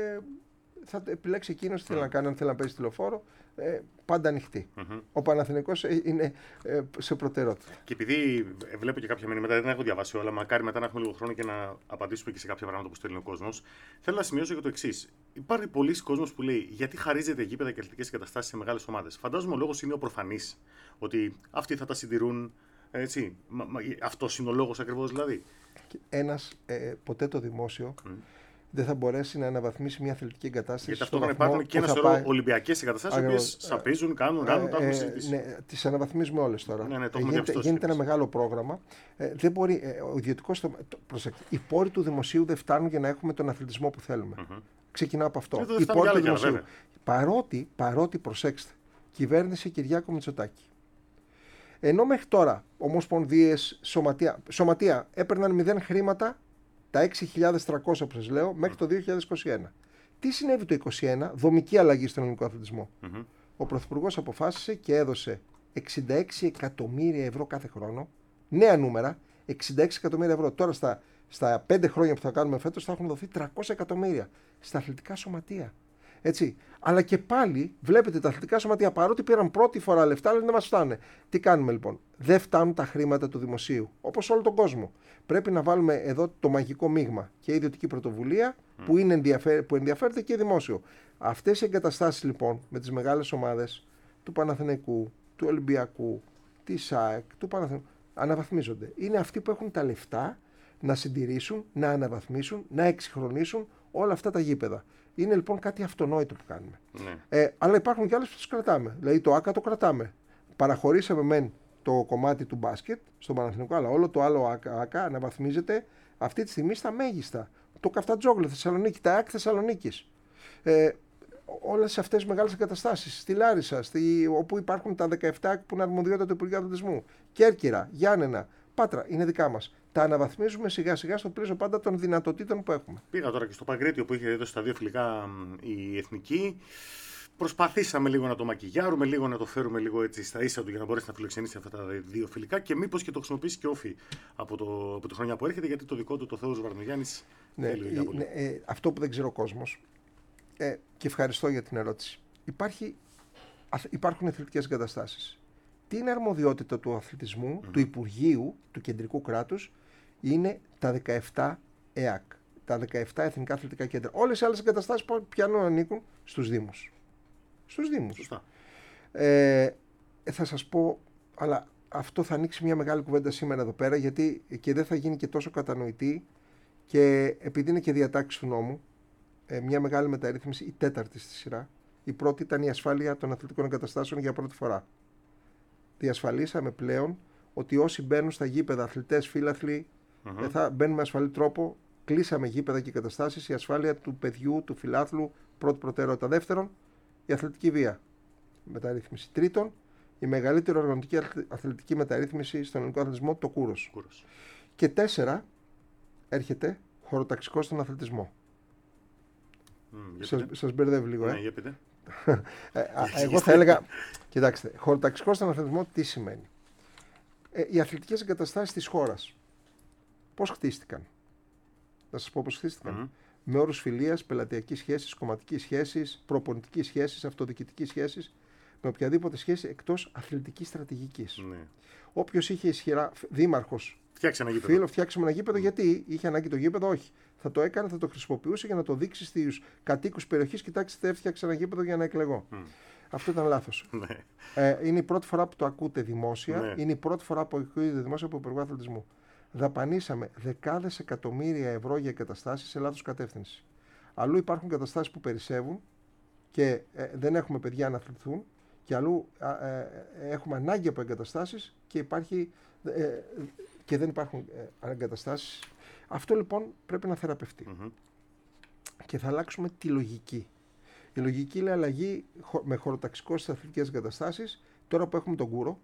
θα επιλέξει εκείνος τι θέλει να κάνει, αν θέλει να παίζει τηλεφόρο, πάντα ανοιχτή. Ο Παναθηναϊκός είναι σε προτεραιότητα. Και επειδή βλέπω και κάποια μηνύματα, δεν έχω διαβάσει όλα, μακάρι μετά να έχουμε λίγο χρόνο και να απαντήσουμε και σε κάποια πράγματα που στέλνει ο κόσμος. Θέλω να σημειώσω και το εξής. Υπάρχει πολλοί κόσμος που λέει γιατί χαρίζεται γήπεδα και αθλητικές εγκαταστάσεις σε μεγάλες ομάδες. Φαντάζομαι ο λόγος είναι ο προφανής. Ότι αυτοί θα τα συντηρούν. Έτσι. Αυτός είναι ο λόγος ακριβώς δηλαδή. Ποτέ το δημόσιο δεν θα μπορέσει να αναβαθμίσει μια αθλητική εγκατάσταση. Γιατί ταυτόχρονα υπάρχουν και ένα σωρό Ολυμπιακές εγκαταστάσεις που σαπίζουν, κάνουν, το έχουμε συζητήσει. Ναι, τις αναβαθμίζουμε όλες τώρα. Ναι, γίνεται ένα μεγάλο πρόγραμμα. Δεν μπορεί, ο ιδιωτικός οι πόροι του δημοσίου δεν φτάνουν για να έχουμε τον αθλητισμό που θέλουμε. Ξεκινάω από αυτό. Οι πόροι του δημοσίου. Παρότι, προσέξτε, κυβέρνηση Κυριάκο Μητσοτάκη. Ενώ μέχρι τώρα ομοσπονδίες, σωματεία έπαιρναν 0 χρήματα, τα 6.300 που σας λέω, μέχρι το 2021. Τι συνέβη το 2021, δομική αλλαγή στον ελληνικό αθλητισμό. Ο Πρωθυπουργός αποφάσισε και έδωσε 66 εκατομμύρια ευρώ κάθε χρόνο, νέα νούμερα, 66 εκατομμύρια ευρώ. Τώρα στα 5 χρόνια που θα κάνουμε φέτος θα έχουν δοθεί 300 εκατομμύρια στα αθλητικά σωματεία. Έτσι. Αλλά και πάλι βλέπετε τα αθλητικά σωματεία, παρότι πήραν πρώτη φορά λεφτά, αλλά δεν μας φτάνουν. Τι κάνουμε λοιπόν? Δεν φτάνουν τα χρήματα του δημοσίου, όπως όλο τον κόσμο. Πρέπει να βάλουμε εδώ το μαγικό μείγμα και ιδιωτική πρωτοβουλία που ενδιαφέρεται και δημόσιο. Αυτές οι εγκαταστάσεις λοιπόν με τις μεγάλες ομάδες του Παναθηναϊκού, του Ολυμπιακού, της ΑΕΚ, του Παναθηναϊκού, αναβαθμίζονται. Είναι αυτοί που έχουν τα λεφτά να συντηρήσουν, να αναβαθμίσουν, να εξυγχρονίσουν όλα αυτά τα γήπεδα. Είναι λοιπόν κάτι αυτονόητο που κάνουμε. Ναι. Αλλά υπάρχουν και άλλες που τους κρατάμε. Δηλαδή το ΆΚΑ το κρατάμε. Παραχωρήσαμε μεν το κομμάτι του μπάσκετ στον Παναθηναϊκό, αλλά όλο το άλλο ΆΚΑ αναβαθμίζεται αυτή τη στιγμή στα μέγιστα. Το Καφτατζόγλου Θεσσαλονίκη, τα ΑΚ Θεσσαλονίκης. Όλες αυτές τις μεγάλες εγκαταστάσεις. Στη Λάρισα, όπου υπάρχουν τα 17 ΑΚ που είναι αρμοδιότητα του Υπουργείου Αθλητισμού. Κέρκυρα, Γιάννενα, Πάτρα, είναι δικά μας. Τα αναβαθμίζουμε σιγά σιγά στο πλαίσιο πάντα των δυνατοτήτων που έχουμε. Πήγα τώρα και στο Παγκρίτιο που είχε δώσει τα 2 φιλικά η Εθνική. Προσπαθήσαμε λίγο να το μακιγιάρουμε, λίγο να το φέρουμε λίγο έτσι στα ίσα του για να μπορέσει να φιλοξενήσει αυτά τα 2 φιλικά και μήπως και το χρησιμοποιήσει και όφη από τη χρονιά που έρχεται, γιατί το δικό του το Θεός Βαρδινογιάννης θέλει πολύ. Αυτό που δεν ξέρει ο κόσμος, και ευχαριστώ για την ερώτηση. Υπάρχουν αθλητικές εγκαταστάσεις. Τι είναι αρμοδιότητα του αθλητισμού, του Υπουργείου, του κεντρικού κράτους, είναι τα 17 ΕΑΚ, τα 17 Εθνικά Αθλητικά Κέντρα. Όλες οι άλλες εγκαταστάσεις πιανούν ανήκουν στους Δήμους. Στους Δήμους. Σωστά. Θα σας πω, αλλά αυτό θα ανοίξει μια μεγάλη κουβέντα σήμερα εδώ πέρα, γιατί και δεν θα γίνει και τόσο κατανοητή, και επειδή είναι και διατάξεις του νόμου, μια μεγάλη μεταρρύθμιση, η 4η στη σειρά. Η πρώτη ήταν η ασφάλεια των αθλητικών εγκαταστάσεων για πρώτη φορά. Διασφαλίσαμε πλέον ότι όσοι μπαίνουν στα γήπεδα, αθλητές, φίλαθλοι, θα μπαίνουν με ασφαλή τρόπο. Κλείσαμε γήπεδα και εγκαταστάσεις. Η ασφάλεια του παιδιού, του φιλάθλου, πρώτη προτεραιότητα. Δεύτερον, η αθλητική βία μεταρρύθμιση. Τρίτον, η μεγαλύτερη οργανωτική αθλητική μεταρρύθμιση στον ελληνικό αθλητισμό, το κούρος. Και 4, έρχεται χωροταξικό στον αθλητισμό. Σας μπερδεύει λίγο, Ναι, για πείτε. Εγώ θα έλεγα, κοιτάξτε, χωροταξικό στον αθλητισμό τι σημαίνει? Οι αθλητικές εγκαταστάσεις της χώρας πώς χτίστηκαν? Να σας πω πώς χτίστηκαν. Με όρους φιλίας, πελατειακής σχέσης, κομματικής σχέσης, προπονητικής σχέσης, αυτοδιοικητικής σχέσης, με οποιαδήποτε σχέση εκτός αθλητικής στρατηγικής. Όποιος είχε ισχυρά, δήμαρχος, φίλο, φτιάξαμε ένα γήπεδο, γιατί είχε ανάγκη το γήπεδο? Όχι. Θα το έκανε, θα το χρησιμοποιούσε για να το δείξει στους κατοίκους περιοχής. Κοιτάξτε, έφτιαξε ένα γήπεδο για να εκλεγώ. Αυτό ήταν λάθος. Είναι η πρώτη φορά που το ακούτε δημόσια. Είναι η πρώτη φορά που ακούτε δημόσια από Υπουργό Αθλητισμού. Δαπανίσαμε δεκάδες εκατομμύρια ευρώ για εγκαταστάσεις σε λάθος κατεύθυνση. Αλλού υπάρχουν εγκαταστάσεις που περισσεύουν και δεν έχουμε παιδιά να αθληθούν, και αλλού έχουμε ανάγκη από εγκαταστάσεις και δεν υπάρχουν εγκαταστάσεις. Αυτό λοιπόν πρέπει να θεραπευτεί. Και θα αλλάξουμε τη λογική. Η λογική λέει αλλαγή με χωροταξικό στις αθλητικές εγκαταστάσεις. Τώρα που έχουμε τον κούρο,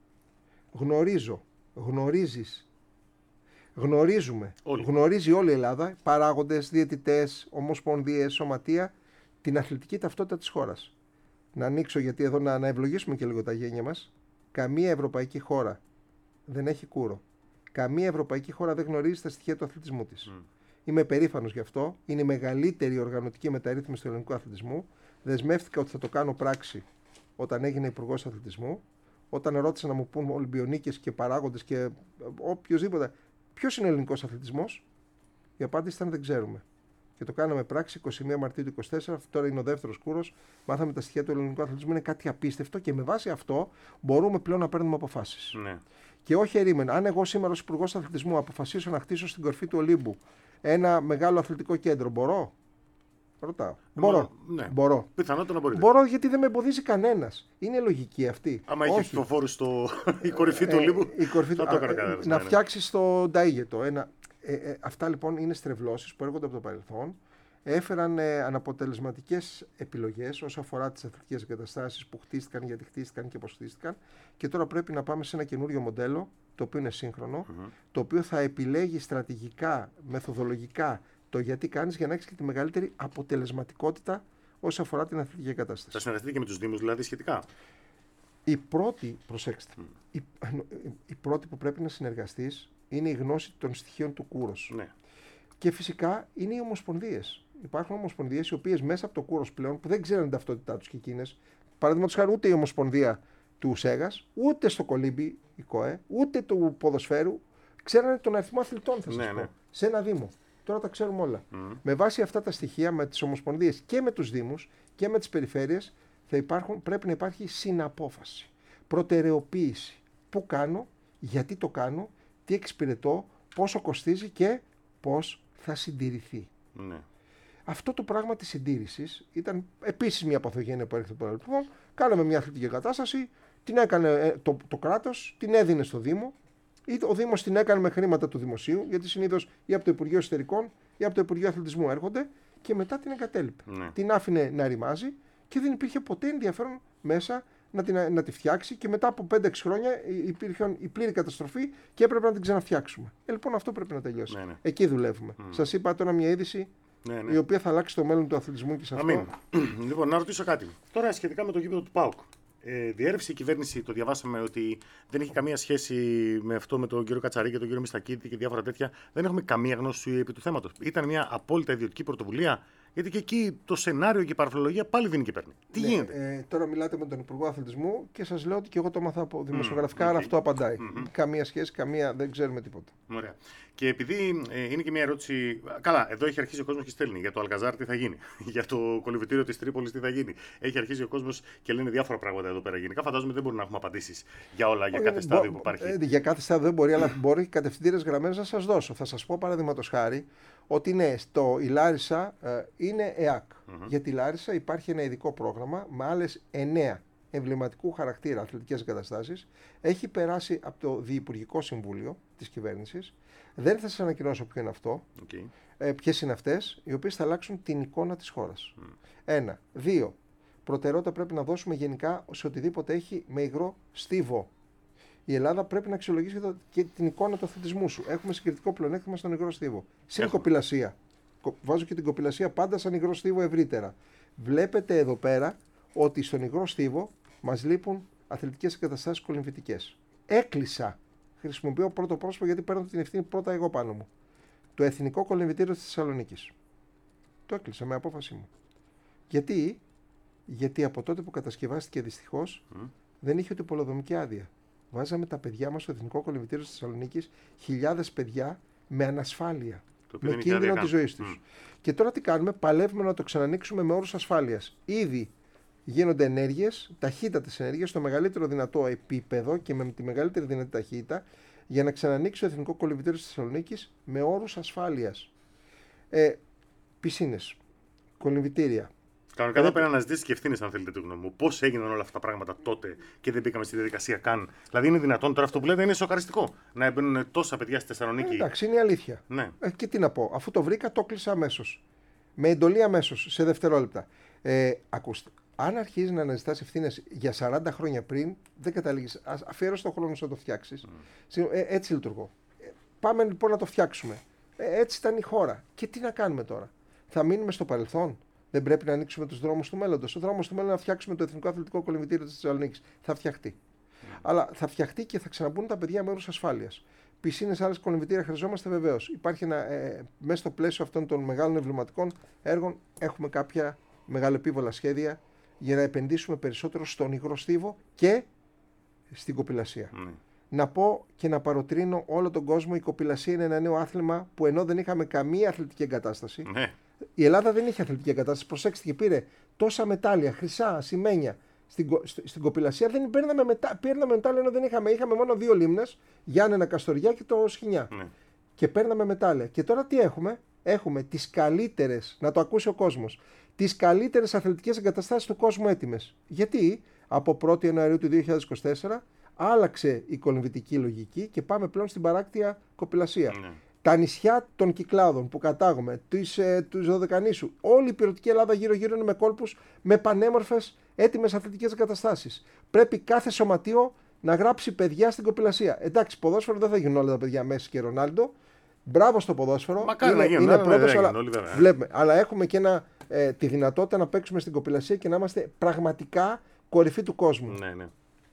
γνωρίζει όλη η Ελλάδα, παράγοντες, διαιτητές, ομοσπονδίες, σωματεία, την αθλητική ταυτότητα της χώρας. Να ανοίξω, γιατί εδώ να ευλογήσουμε και λίγο τα γένια μας. Καμία ευρωπαϊκή χώρα δεν έχει κούρο. Καμία ευρωπαϊκή χώρα δεν γνωρίζει τα στοιχεία του αθλητισμού της. Είμαι περήφανος γι' αυτό. Είναι η μεγαλύτερη οργανωτική μεταρρύθμιση του ελληνικού αθλητισμού. Δεσμεύτηκα ότι θα το κάνω πράξη όταν έγινε υπουργός αθλητισμού. Όταν ρώτησα να μου πούν Ολυμπιονίκες και παράγοντες και οποιοδήποτε, ποιος είναι ο ελληνικός αθλητισμός, η απάντηση ήταν δεν ξέρουμε. Και το κάναμε πράξη 21 Μαρτίου του 2024. Τώρα είναι ο δεύτερος κούρος. Μάθαμε τα στοιχεία του ελληνικού αθλητισμού. Είναι κάτι απίστευτο και με βάση αυτό μπορούμε πλέον να παίρνουμε αποφάσεις. Και όχι ερήμενα. Αν εγώ σήμερα ως υπουργός αθλητισμού αποφασίσω να χτίσω στην κορφή του Ολύμπου ένα μεγάλο αθλητικό κέντρο, μπορώ? Ρωτάω. Μπορώ. Ναι. Μπορώ. Πιθανότατα να μπορείτε. Μπορώ γιατί δεν με εμποδίζει κανένας. Είναι λογική αυτή. Άμα έχει ψηφοφόρου η κορυφή του Ολύμπου. Θα το έκανε κανένας. Να φτιάξει το νταΐγετο. Αυτά λοιπόν είναι στρεβλώσεις που έρχονται από το παρελθόν. Έφεραν αναποτελεσματικές επιλογές όσο αφορά τις αθλητικές εγκαταστάσεις που χτίστηκαν, γιατί χτίστηκαν και πώς χτίστηκαν. Και τώρα πρέπει να πάμε σε ένα καινούριο μοντέλο, το οποίο είναι σύγχρονο, το οποίο θα επιλέγει στρατηγικά, μεθοδολογικά το γιατί κάνεις για να έχεις και τη μεγαλύτερη αποτελεσματικότητα όσο αφορά την αθλητική εγκατάσταση. Θα συνεργαστείτε και με τους Δήμους δηλαδή σχετικά. Η πρώτη, προσέξτε, η πρώτη που πρέπει να συνεργαστείς είναι η γνώση των στοιχείων του Κούρος. Ναι. Και φυσικά είναι οι ομοσπονδίες. Υπάρχουν ομοσπονδίες οι οποίες μέσα από το Κούρος πλέον που δεν ξέρουν την ταυτότητά τους και εκείνες. Παραδείγματος χάρη, ούτε η ομοσπονδία του ΣΕΓΑΣ, ούτε στο Κολύμπι, η ΚΟΕ, ούτε του ποδοσφαίρου, ξέρανε τον αριθμό αθλητών, θα σας πω, σε ένα Δήμο. Τώρα τα ξέρουμε όλα. Με βάση αυτά τα στοιχεία, με τις ομοσπονδίες και με τους Δήμους και με τις περιφέρειες, πρέπει να υπάρχει συναπόφαση, προτεραιοποίηση. Πού κάνω, γιατί το κάνω, τι εξυπηρετώ, πόσο κοστίζει και πώς θα συντηρηθεί. Ναι. Αυτό το πράγμα της συντήρησης ήταν επίσης μια παθογένεια που έρχεται από το παρελθόν. Κάναμε μια αθλητική κατάσταση, την έκανε το κράτος, την έδινε στο Δήμο, ή ο Δήμος την έκανε με χρήματα του Δημοσίου, γιατί συνήθως ή από το Υπουργείο Εσωτερικών ή από το Υπουργείο Αθλητισμού έρχονται, και μετά την εγκατέλειπε. Ναι. Την άφηνε να ρημάζει και δεν υπήρχε ποτέ ενδιαφέρον μέσα να τη φτιάξει, και μετά από 5-6 χρόνια υπήρχε η πλήρη καταστροφή και έπρεπε να την ξαναφτιάξουμε. Λοιπόν, αυτό πρέπει να τελειώσει. Ναι. Εκεί δουλεύουμε. Σας είπα τώρα μια είδηση η οποία θα αλλάξει το μέλλον του αθλητισμού και σε αυτό. Αμήν. Λοιπόν, να ρωτήσω κάτι. Τώρα σχετικά με το γήπεδο του ΠΑΟΚ. Διέρευσε η κυβέρνηση, το διαβάσαμε, ότι δεν έχει καμία σχέση με αυτό με τον κύριο Κατσαρή και τον κύριο Μιστακίτη και διάφορα τέτοια. Δεν έχουμε καμία γνώση επί του θέματος. Ήταν μια απόλυτα ιδιωτική πρωτοβουλία. Γιατί και εκεί το σενάριο και η παραφιλολογία πάλι δίνει και παίρνει. Τι γίνεται. Τώρα μιλάτε με τον Υπουργό Αθλητισμού και σας λέω ότι και εγώ το έμαθα από δημοσιογραφικά, αλλά αυτό απαντάει. Καμία σχέση, δεν ξέρουμε τίποτα. Ωραία. Και επειδή είναι και μια ερώτηση. Καλά, εδώ έχει αρχίσει ο κόσμος και στέλνει για το Αλκαζάρ τι θα γίνει. Για το κολυβητήριο της Τρίπολης τι θα γίνει. Έχει αρχίσει ο κόσμος και λένε διάφορα πράγματα εδώ πέρα. Γενικά φαντάζομαι δεν μπορούμε να έχουμε απαντήσεις για όλα, για κάθε στάδιο που υπάρχει. Για κάθε στάδιο δεν μπορεί, αλλά μπορεί κατευθυντήρες γραμμές να σας δώσω. Θα σας πω παραδείγματος χάρη ότι ναι, η Λάρισα είναι ΕΑΚ. Για τη Λάρισα υπάρχει ένα ειδικό πρόγραμμα με άλλες 9 εμβληματικού χαρακτήρα αθλητικές εγκαταστάσεις. Έχει περάσει από το Διυπουργικό Συμβούλιο της κυβέρνησης. Δεν θα σας ανακοινώσω ποιο είναι αυτό, ποιες είναι αυτές, οι οποίες θα αλλάξουν την εικόνα της χώρας. 1. 2. Προτεραιότητα πρέπει να δώσουμε γενικά σε οτιδήποτε έχει με υγρό στίβο. Η Ελλάδα πρέπει να αξιολογήσει και την εικόνα του αθλητισμού σου. Έχουμε συγκριτικό πλεονέκτημα στον υγρό στίβο. Συν κοπηλασία. Βάζω και την κοπηλασία πάντα σαν υγρό στίβο ευρύτερα. Βλέπετε εδώ πέρα ότι στον υγρό στίβο μας λείπουν αθλητικές εγκαταστάσεις κολυμβητικές. Έκλεισα. Χρησιμοποιώ πρώτο πρόσωπο γιατί παίρνω την ευθύνη πρώτα εγώ πάνω μου. Το Εθνικό Κολυμβητήριο της Θεσσαλονίκης. Το έκλεισα με απόφαση μου. Γιατί από τότε που κατασκευάστηκε δυστυχώς δεν είχε ούτε πολεοδομική άδεια. Βάζαμε τα παιδιά μας στο Εθνικό Κολυμβητήριο της Θεσσαλονίκης, χιλιάδες παιδιά με ανασφάλεια. Με κίνδυνο της ζωής τους. Και τώρα τι κάνουμε, παλεύουμε να το ξανανοίξουμε με όρους ασφάλειας. Ήδη γίνονται ενέργειες, ταχύτατες ενέργειες, στο μεγαλύτερο δυνατό επίπεδο και με τη μεγαλύτερη δυνατή ταχύτητα, για να ξανανοίξει το Εθνικό Κολυμβητήριο της Θεσσαλονίκης με όρους ασφάλειας. Πισίνες, κολυμβητήρια. Κανονικά εδώ πέρα να ζητήσει και ευθύνες, αν θέλετε τη γνώμη μου. Πώς έγιναν όλα αυτά τα πράγματα τότε και δεν μπήκαμε στη διαδικασία καν. Δηλαδή, είναι δυνατόν τώρα αυτό που λέτε είναι σοκαριστικό. Να μπαίνουν τόσα παιδιά στη Θεσσαλονίκη. Εντάξει, είναι η αλήθεια. Ναι. Και τι να πω, αφού το βρήκα, το κλείσα αμέσως. Με εντολή αμέσως, σε δευτερόλεπτα. Ακούστε, αν αρχίζει να αναζητάς ευθύνες για 40 χρόνια πριν, δεν καταλήγεις. Αφιέρωσε τον χρόνο σου να το φτιάξεις. Έτσι λειτουργώ. Πάμε λοιπόν να το φτιάξουμε. Έτσι ήταν η χώρα. Και τι να κάνουμε τώρα. Θα μείνουμε στο παρελθόν. Δεν πρέπει να ανοίξουμε τους δρόμους του μέλλοντος. Ο δρόμος του μέλλοντος να φτιάξουμε το Εθνικό Αθλητικό Κολυμβητήριο της Θεσσαλονίκης. Θα φτιαχτεί. Αλλά θα φτιαχτεί και θα ξαναμπούν τα παιδιά με όρους ασφάλειας. Πισίνες, άλλες κολυμβητήρια χρειαζόμαστε βεβαίως. Υπάρχει μέσα στο πλαίσιο αυτών των μεγάλων εμβληματικών έργων, έχουμε κάποια μεγαλεπίβολα σχέδια για να επενδύσουμε περισσότερο στον υγρό στίβο και στην κοπηλασία. Να πω και να παροτρύνω όλο τον κόσμο, η κοπηλασία είναι ένα νέο άθλημα που ενώ δεν είχαμε καμία αθλητική εγκατάσταση. Η Ελλάδα δεν είχε αθλητική εγκατάσταση. Προσέξτε, και πήρε τόσα μετάλλια, χρυσά, ασημένια. Στην κοπηλασία δεν παίρναμε μετάλλια ενώ δεν είχαμε. Είχαμε μόνο 2 λίμνες, Γιάννενα Καστοριά και το Σχοινιά. Και παίρναμε μετάλλια. Και τώρα τι έχουμε? έχουμε τις καλύτερες, να το ακούσει ο κόσμος, τις καλύτερες αθλητικές εγκαταστάσεις του κόσμου έτοιμες. Γιατί από 1η Ιανουαρίου του 2024 άλλαξε η κολυμβητική λογική και πάμε πλέον στην παράκτια κοπηλασία. Τα νησιά των Κυκλάδων που κατάγουμε, του Δωδεκανήσου, όλη η πυρωτική Ελλάδα γύρω-γύρω είναι με κόλπους, με πανέμορφες έτοιμες αθλητικές εγκαταστάσεις. Πρέπει κάθε σωματείο να γράψει παιδιά στην κοπηλασία. Εντάξει, ποδόσφαιρο δεν θα γίνουν όλα τα παιδιά Μέση και Ρονάλντο. Μπράβο στο ποδόσφαιρο. Μακάρι να γίνουν, είναι πρώτος, αλλά βλέπουμε. Αλλά έχουμε και τη δυνατότητα να παίξουμε στην κοπηλασία και να είμαστε πραγματικά κορυφή του κόσμου. Ναι.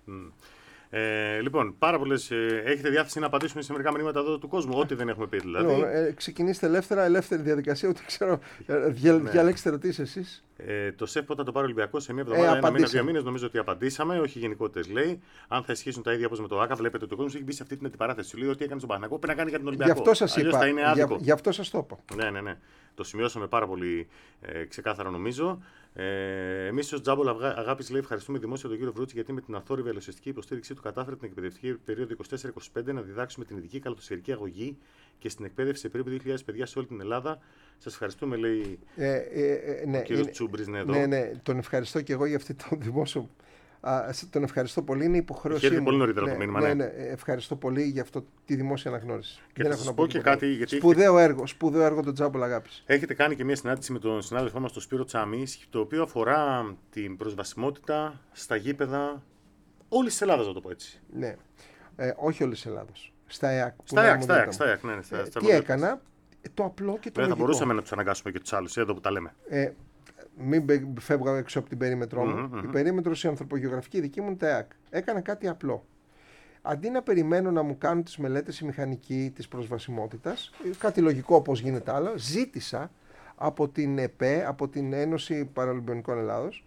Λοιπόν, πάρα πολλές. Έχετε διάθεση να απαντήσουμε σε μερικά μηνύματα εδώ του κόσμου, ό,τι δεν έχουμε πει δηλαδή. Ξεκινήστε ελεύθερη διαδικασία, ούτε ξέρω. Διαλέξτε ερωτήσεις εσείς. Το ΣΕΦ πότε θα το πάρει ο Ολυμπιακός, σε μία εβδομάδα, ένα μήνα, 2 μήνες, νομίζω ότι απαντήσαμε. Όχι γενικότητες λέει. Αν θα ισχύσουν τα ίδια όπως με το ΆΚΑ, βλέπετε ότι ο κόσμος έχει μπει σε αυτή την αντιπαράθεση. Λέει ότι έκανε στον Παναθηναϊκό, πρέπει να κάνει για τον Ολυμπιακό. Γι' αυτό σας είπα. Γι' αυτό σας το είπα. Ναι. Το σημειώσαμε πάρα πολύ ξεκάθαρα νομίζω. Εμείς ως Τζάμπολ Αγάπης λέει ευχαριστούμε δημόσια τον κύριο Βρούτση γιατί με την αθόρυβη ελοσιστική υποστήριξή του κατάφερε την εκπαιδευτική περίοδο 24-25 να διδάξουμε την ειδική καλαθοσφαιρική αγωγή και στην εκπαίδευση σε περίπου 2.000 παιδιά σε όλη την Ελλάδα. Σας ευχαριστούμε, λέει ο κύριος Τσούμπρης. Ναι, τον ευχαριστώ και εγώ για αυτό το δημόσιο. Τον ευχαριστώ πολύ, είναι υποχρέωσή μου. Πολύ νωρίτερα το μήνυμα. Ναι, ευχαριστώ πολύ για αυτό τη δημόσια αναγνώριση. Και θα σας πω και κάτι. Γιατί σπουδαίο έργο του Τζάμπολ Αγάπης. Έχετε κάνει και μια συνάντηση με τον συνάδελφό μας, τον Σπύρο Τσάμι, το οποίο αφορά την προσβασιμότητα στα γήπεδα όλης της Ελλάδας, να το πω έτσι. Ναι, όχι όλης της Ελλάδας. Στα ΕΑΚ. Τι έκανα, το απλό και το λογικό. Θα μπορούσαμε να τους αναγκάσουμε και τους άλλους, εδώ που τα λέμε. Μην φεύγω έξω από την περίμετρό μου. Η περίμετρος η ανθρωπογεωγραφική δική μου είναι τα ΕΑΚ. Έκανα κάτι απλό. Αντί να περιμένω να μου κάνουν τις μελέτες οι μηχανικοί της προσβασιμότητας, κάτι λογικό όπως γίνεται άλλο, ζήτησα από την ΕΠΕ, από την Ένωση Παραολυμπιονικών Ελλάδος,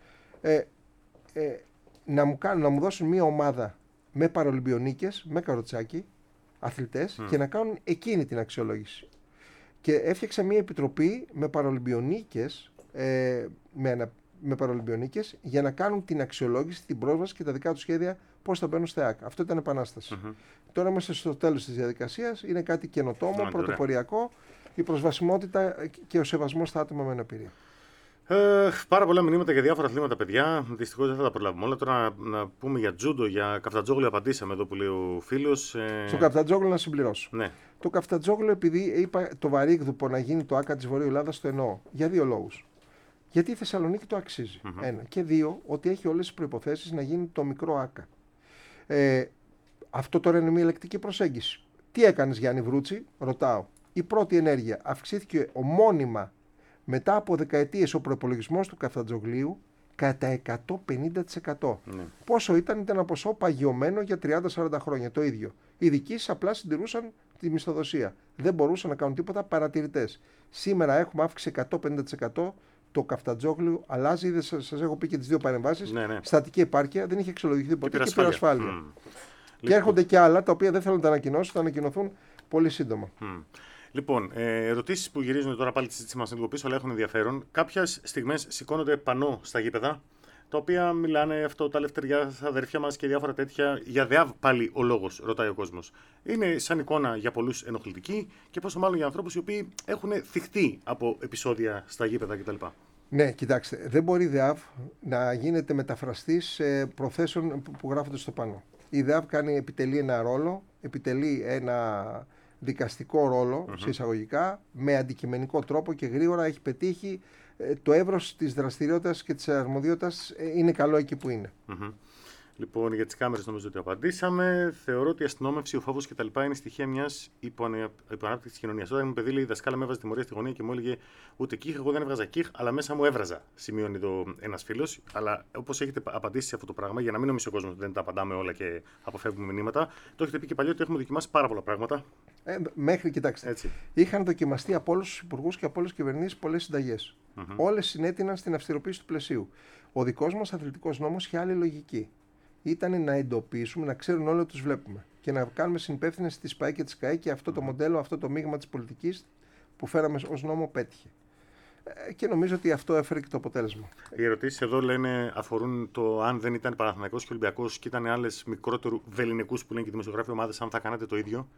να μου δώσουν μια ομάδα με παραολυμπιονίκες, με καροτσάκι, αθλητές και να κάνουν εκείνη την αξιολόγηση. Και έφτιαξα μια επιτροπή με παραολυμπιονίκες, με παραολυμπιονίκες για να κάνουν την αξιολόγηση, την πρόσβαση και τα δικά του σχέδια πώς θα μπαίνουν στα ΕΑΚ. Αυτό ήταν επανάσταση. Τώρα είμαστε στο τέλος της διαδικασίας. Είναι κάτι καινοτόμο, πρωτοποριακό. Η προσβασιμότητα και ο σεβασμός στα άτομα με αναπηρία. Πάρα πολλά μηνύματα για διάφορα αθλήματα, παιδιά. Δυστυχώς δεν θα τα προλάβουμε όλα. Τώρα να πούμε για τζούντο, για καφτατζόγλιο απαντήσαμε εδώ που λέει ο φίλος. Στο καφτατζόγλιο να συμπληρώσω. Ναι. Το καφτατζόγλιο, επειδή είπα το βαρύγδουπο να γίνει το ΆΚΑ της Βορείου Ελλάδας, το εννοώ. Για 2 λόγους. Γιατί η Θεσσαλονίκη το αξίζει. 1. Και 2, ότι έχει όλες τις προϋποθέσεις να γίνει το μικρό ΆΚΑ. Αυτό τώρα είναι μια ελεκτική προσέγγιση. Τι έκανες, Γιάννη Βρούτση, ρωτάω. Η πρώτη ενέργεια αυξήθηκε ομώνυμα μετά από δεκαετίες ο προϋπολογισμός του καφτατζογλίου κατά 150%. Ναι. Πόσο ήταν ένα ποσό παγιωμένο για 30-40 χρόνια. Το ίδιο. Οι διοικήσεις απλά συντηρούσαν τη μισθοδοσία. Δεν μπορούσαν να κάνουν τίποτα παρατηρητές. Σήμερα έχουμε αύξηση 150%. Το καφτατζόγλιο αλλάζει. Ήδη σας έχω πει και τις 2 παρεμβάσεις. Ναι. Στατική επάρκεια, δεν είχε αξιολογηθεί ποτέ και πυρασφάλεια. Και έρχονται και άλλα τα οποία δεν θέλω να τα ανακοινώσω, θα ανακοινωθούν πολύ σύντομα. Λοιπόν, ερωτήσεις που γυρίζουν τώρα πάλι τη συζήτηση μας λίγο πίσω, αλλά έχουν ενδιαφέρον. Κάποιες στιγμές σηκώνονται πανό στα γήπεδα, τα οποία μιλάνε αυτό, τα λευτεριά, τα αδέρφια μας και διάφορα τέτοια. Για ΔΕΑΒ πάλι ο λόγος, ρωτάει ο κόσμος. Είναι σαν εικόνα για πολλούς ενοχλητική και πόσο μάλλον για ανθρώπους οι οποίοι έχουν θυχτεί από επεισόδια στα γήπεδα κτλ. Ναι, κοιτάξτε, δεν μπορεί η ΔΕΑΒ να γίνεται μεταφραστής προθέσεων που γράφονται στο πανό. Η ΔΕΑΒ επιτελεί ένα ρόλο, επιτελεί ένα δικαστικό ρόλο, σε εισαγωγικά, με αντικειμενικό τρόπο και γρήγορα έχει πετύχει το εύρος της δραστηριότητας και της αρμοδιότητας είναι καλό εκεί που είναι. Λοιπόν, για τις κάμερες νομίζω ότι απαντήσαμε. Θεωρώ ότι η αστυνόμευση, ο φόβος κτλ. Είναι στοιχεία μιας υποανάπτυξης της κοινωνίας. Όταν ήμουν παιδί, λέει, η δασκάλα με έβαζε τιμωρία στη γωνία και μου έλεγε ούτε κύχ, εγώ δεν έβγαζα κύχ, αλλά μέσα μου έβραζα. Σημειώνει εδώ ένας φίλος. Αλλά όπως έχετε απαντήσει σε αυτό το πράγμα, για να μην νομίσει ο κόσμος ότι δεν τα απαντάμε όλα και αποφεύγουμε μηνύματα, το έχετε πει και παλιό ότι έχουμε δοκιμάσει πάρα πολλά πράγματα. Μέχρι, κοιτάξτε. Έτσι. Είχαν δοκιμαστεί από όλους τους υπουργούς και από όλες τις κυβερνήσεις πολλές συνταγές. Όλες συνέτειναν στην αυστηροποίηση του πλαισίου. Ο δικός μας αθλητικός νόμος είχε άλλη λογική. Ήταν να εντοπίσουμε, να ξέρουν όλοι ότι τους βλέπουμε και να κάνουμε συνυπεύθυνες τη ΠΑΕ και τη ΚΑΕ και αυτό το μοντέλο, αυτό το μείγμα της πολιτικής που φέραμε ως νόμο πέτυχε. Και νομίζω ότι αυτό έφερε και το αποτέλεσμα. Οι ερωτήσεις εδώ λένε αφορούν το αν δεν ήταν Παναθηναϊκός και Ολυμπιακός και ήταν άλλες μικρότερου βελληνικούς που λένε και δημοσιογράφοι ομάδες, αν θα κάνατε το ίδιο.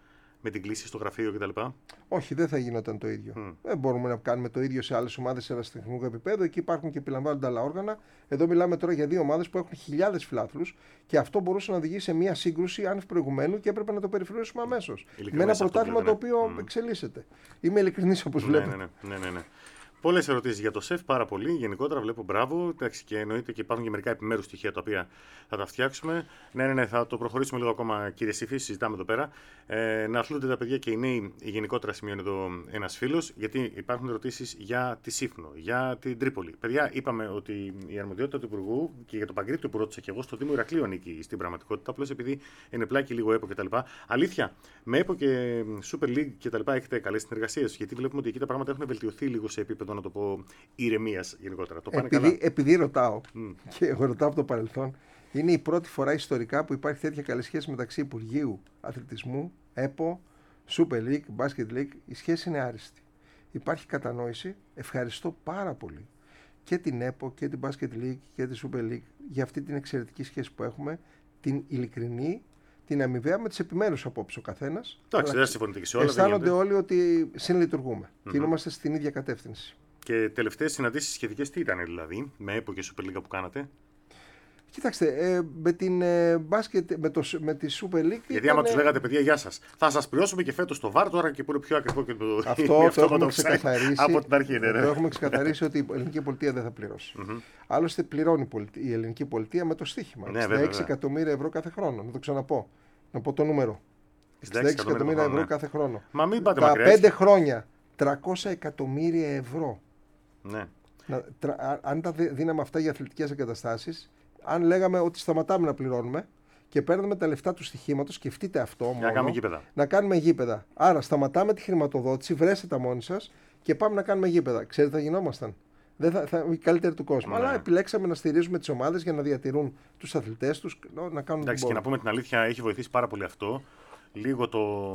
με την κλίση στο γραφείο κτλ. Όχι, δεν θα γινόταν το ίδιο. Δεν μπορούμε να κάνουμε το ίδιο σε άλλες ομάδες ερασιτεχνικού επίπεδου. Εκεί υπάρχουν και επιλαμβάνονται άλλα όργανα. Εδώ μιλάμε τώρα για δύο ομάδες που έχουν χιλιάδες φιλάθλους και αυτό μπορούσε να οδηγήσει σε μια σύγκρουση άνευ προηγουμένου και έπρεπε να το περιφρουρήσουμε αμέσως. Με ένα πρωτάθλημα το οποίο εξελίσσεται. Είμαι ειλικρινής όπως βλέπετε. Ναι. Πολλές ερωτήσεις για το ΣΕΦ, πάρα πολύ. Γενικότερα βλέπω μπράβο. Εντάξει, και εννοείται και υπάρχουν και μερικά επιμέρους στοιχεία τα οποία θα τα φτιάξουμε. Ναι, θα το προχωρήσουμε λίγο ακόμα, κύριε Σύφη, συζητάμε εδώ πέρα. Να αθλούνται τα παιδιά και οι νέοι, γενικότερα σημειώνει εδώ ένας φίλος, γιατί υπάρχουν ερωτήσεις για τη Σύφνο, για την Τρίπολη. Παιδιά, είπαμε ότι η αρμοδιότητα του Υπουργού και για το Παγκρίτιο που ρώτησα και εγώ στο Δήμο Ηρακλείου ανήκει στην πραγματικότητα. Απλώς επειδή είναι πλάκι λίγο ΕΠΟ κτλ. Αλήθεια, με ΕΠΟ και Super League κτλ. Έχετε καλές συνεργασίες, γιατί βλέπουμε ότι εκεί τα πράγματα έχουν βελτιωθεί λίγο σε επίπεδο, να το πω, ηρεμίας γενικότερα. Το πάνε καλά. Επειδή ρωτάω, και εγώ ρωτάω από το παρελθόν, είναι η πρώτη φορά ιστορικά που υπάρχει τέτοια καλή σχέση μεταξύ Υπουργείου Αθλητισμού, ΕΠΟ, Super League, Basket League. Η σχέση είναι άριστη. Υπάρχει κατανόηση. Ευχαριστώ πάρα πολύ και την ΕΠΟ και την Basket League και τη Super League για αυτή την εξαιρετική σχέση που έχουμε, την ειλικρινή, την αμοιβαία, με τις επιμέρους απόψεις ο καθένας. Εντάξει, δεν συμφωνείτε και σε όλα. Αισθάνονται όλοι ότι συνλειτουργούμε και είμαστε στην ίδια κατεύθυνση. Και τελευταίες συναντήσεις σχετικές τι ήταν, δηλαδή, με ΕΠΟ και Super League που κάνατε? Κοιτάξτε, με την μπάσκετ, με τη Super League. Γιατί άμα τους λέγατε, παιδιά, γεια σας, θα σας πληρώσουμε και φέτος το VAR τώρα και που είναι πιο ακριβό και το. Αυτό το έχουμε ξεκαθαρίσει. Από την αρχή, ναι. Το έχουμε ξεκαθαρίσει ότι η ελληνική πολιτεία δεν θα πληρώσει. Άλλωστε, πληρώνει η ελληνική πολιτεία με το στοίχημα. 66 εκατομμύρια ευρώ κάθε χρόνο. Να το ξαναπώ. Να πω το νούμερο. 66 εκατομμύρια ευρώ κάθε χρόνο. Μα μην πάτε μακριά. Τα 5 χρόνια 300 εκατομμύρια ευρώ. Ναι. Αν τα δίναμε αυτά για αθλητικές εγκαταστάσεις, αν λέγαμε ότι σταματάμε να πληρώνουμε και παίρνουμε τα λεφτά του στοιχήματος, σκεφτείτε αυτό μόνο. Να κάνουμε γήπεδα. Άρα σταματάμε τη χρηματοδότηση, βρέστε τα μόνοι σας και πάμε να κάνουμε γήπεδα. Ξέρετε, θα γινόμασταν. Οι καλύτεροι του κόσμου. Αλλά επιλέξαμε να στηρίζουμε τις ομάδες για να διατηρούν τους αθλητές τους, να κάνουν. Εντάξει, και να πούμε την αλήθεια, έχει βοηθήσει πάρα πολύ αυτό. Λίγο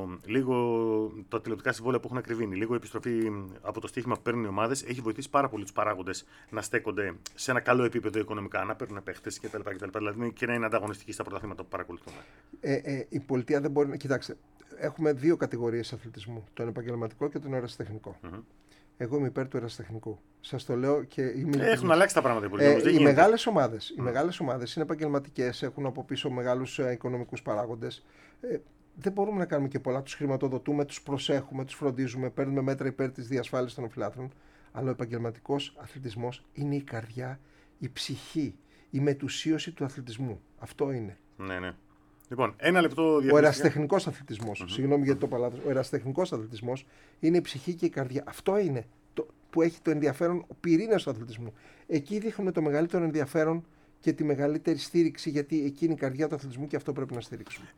τα τηλεοπτικά συμβόλαια που έχουν ακριβήνει, λίγο η επιστροφή από το στοίχημα που παίρνουν οι ομάδες, έχει βοηθήσει πάρα πολύ τους παράγοντες να στέκονται σε ένα καλό επίπεδο οικονομικά, να παίρνουν παίχτες κτλ. Δηλαδή και να είναι ανταγωνιστικοί στα πρωταθλήματα που παρακολουθούμε. Η πολιτεία δεν μπορεί να. Κοιτάξτε, έχουμε δύο κατηγορίες αθλητισμού: τον επαγγελματικό και τον ερασιτεχνικό. Εγώ είμαι υπέρ του ερασιτεχνικού. Σας το λέω και είμαι. Έχουν αλλάξει τα πράγματα. Οι μεγάλες ομάδες είναι επαγγελματικές, έχουν από πίσω μεγάλους οικονομικούς παράγοντες. Δεν μπορούμε να κάνουμε και πολλά. Τους χρηματοδοτούμε, τους προσέχουμε, τους φροντίζουμε, παίρνουμε μέτρα υπέρ της διασφάλισης των οφειλάθρων. Αλλά ο επαγγελματικός αθλητισμός είναι η καρδιά, η ψυχή, η μετουσίωση του αθλητισμού. Αυτό είναι. Ναι. Λοιπόν, ένα λεπτό διαφορετικά. Ο ερασιτεχνικός αθλητισμός, συγγνώμη γιατί το παλάτω, ο ερασιτεχνικός αθλητισμός είναι η ψυχή και η καρδιά. Αυτό είναι που έχει το ενδιαφέρον, ο πυρήνας του αθλητισμού. Εκεί δείχνουμε το μεγαλύτερο ενδιαφέρον και τη μεγαλύτερη στήριξη, γιατί εκεί είναι η καρδιά του αθλητισμού και αυτό πρέπει να στηρίξουμε.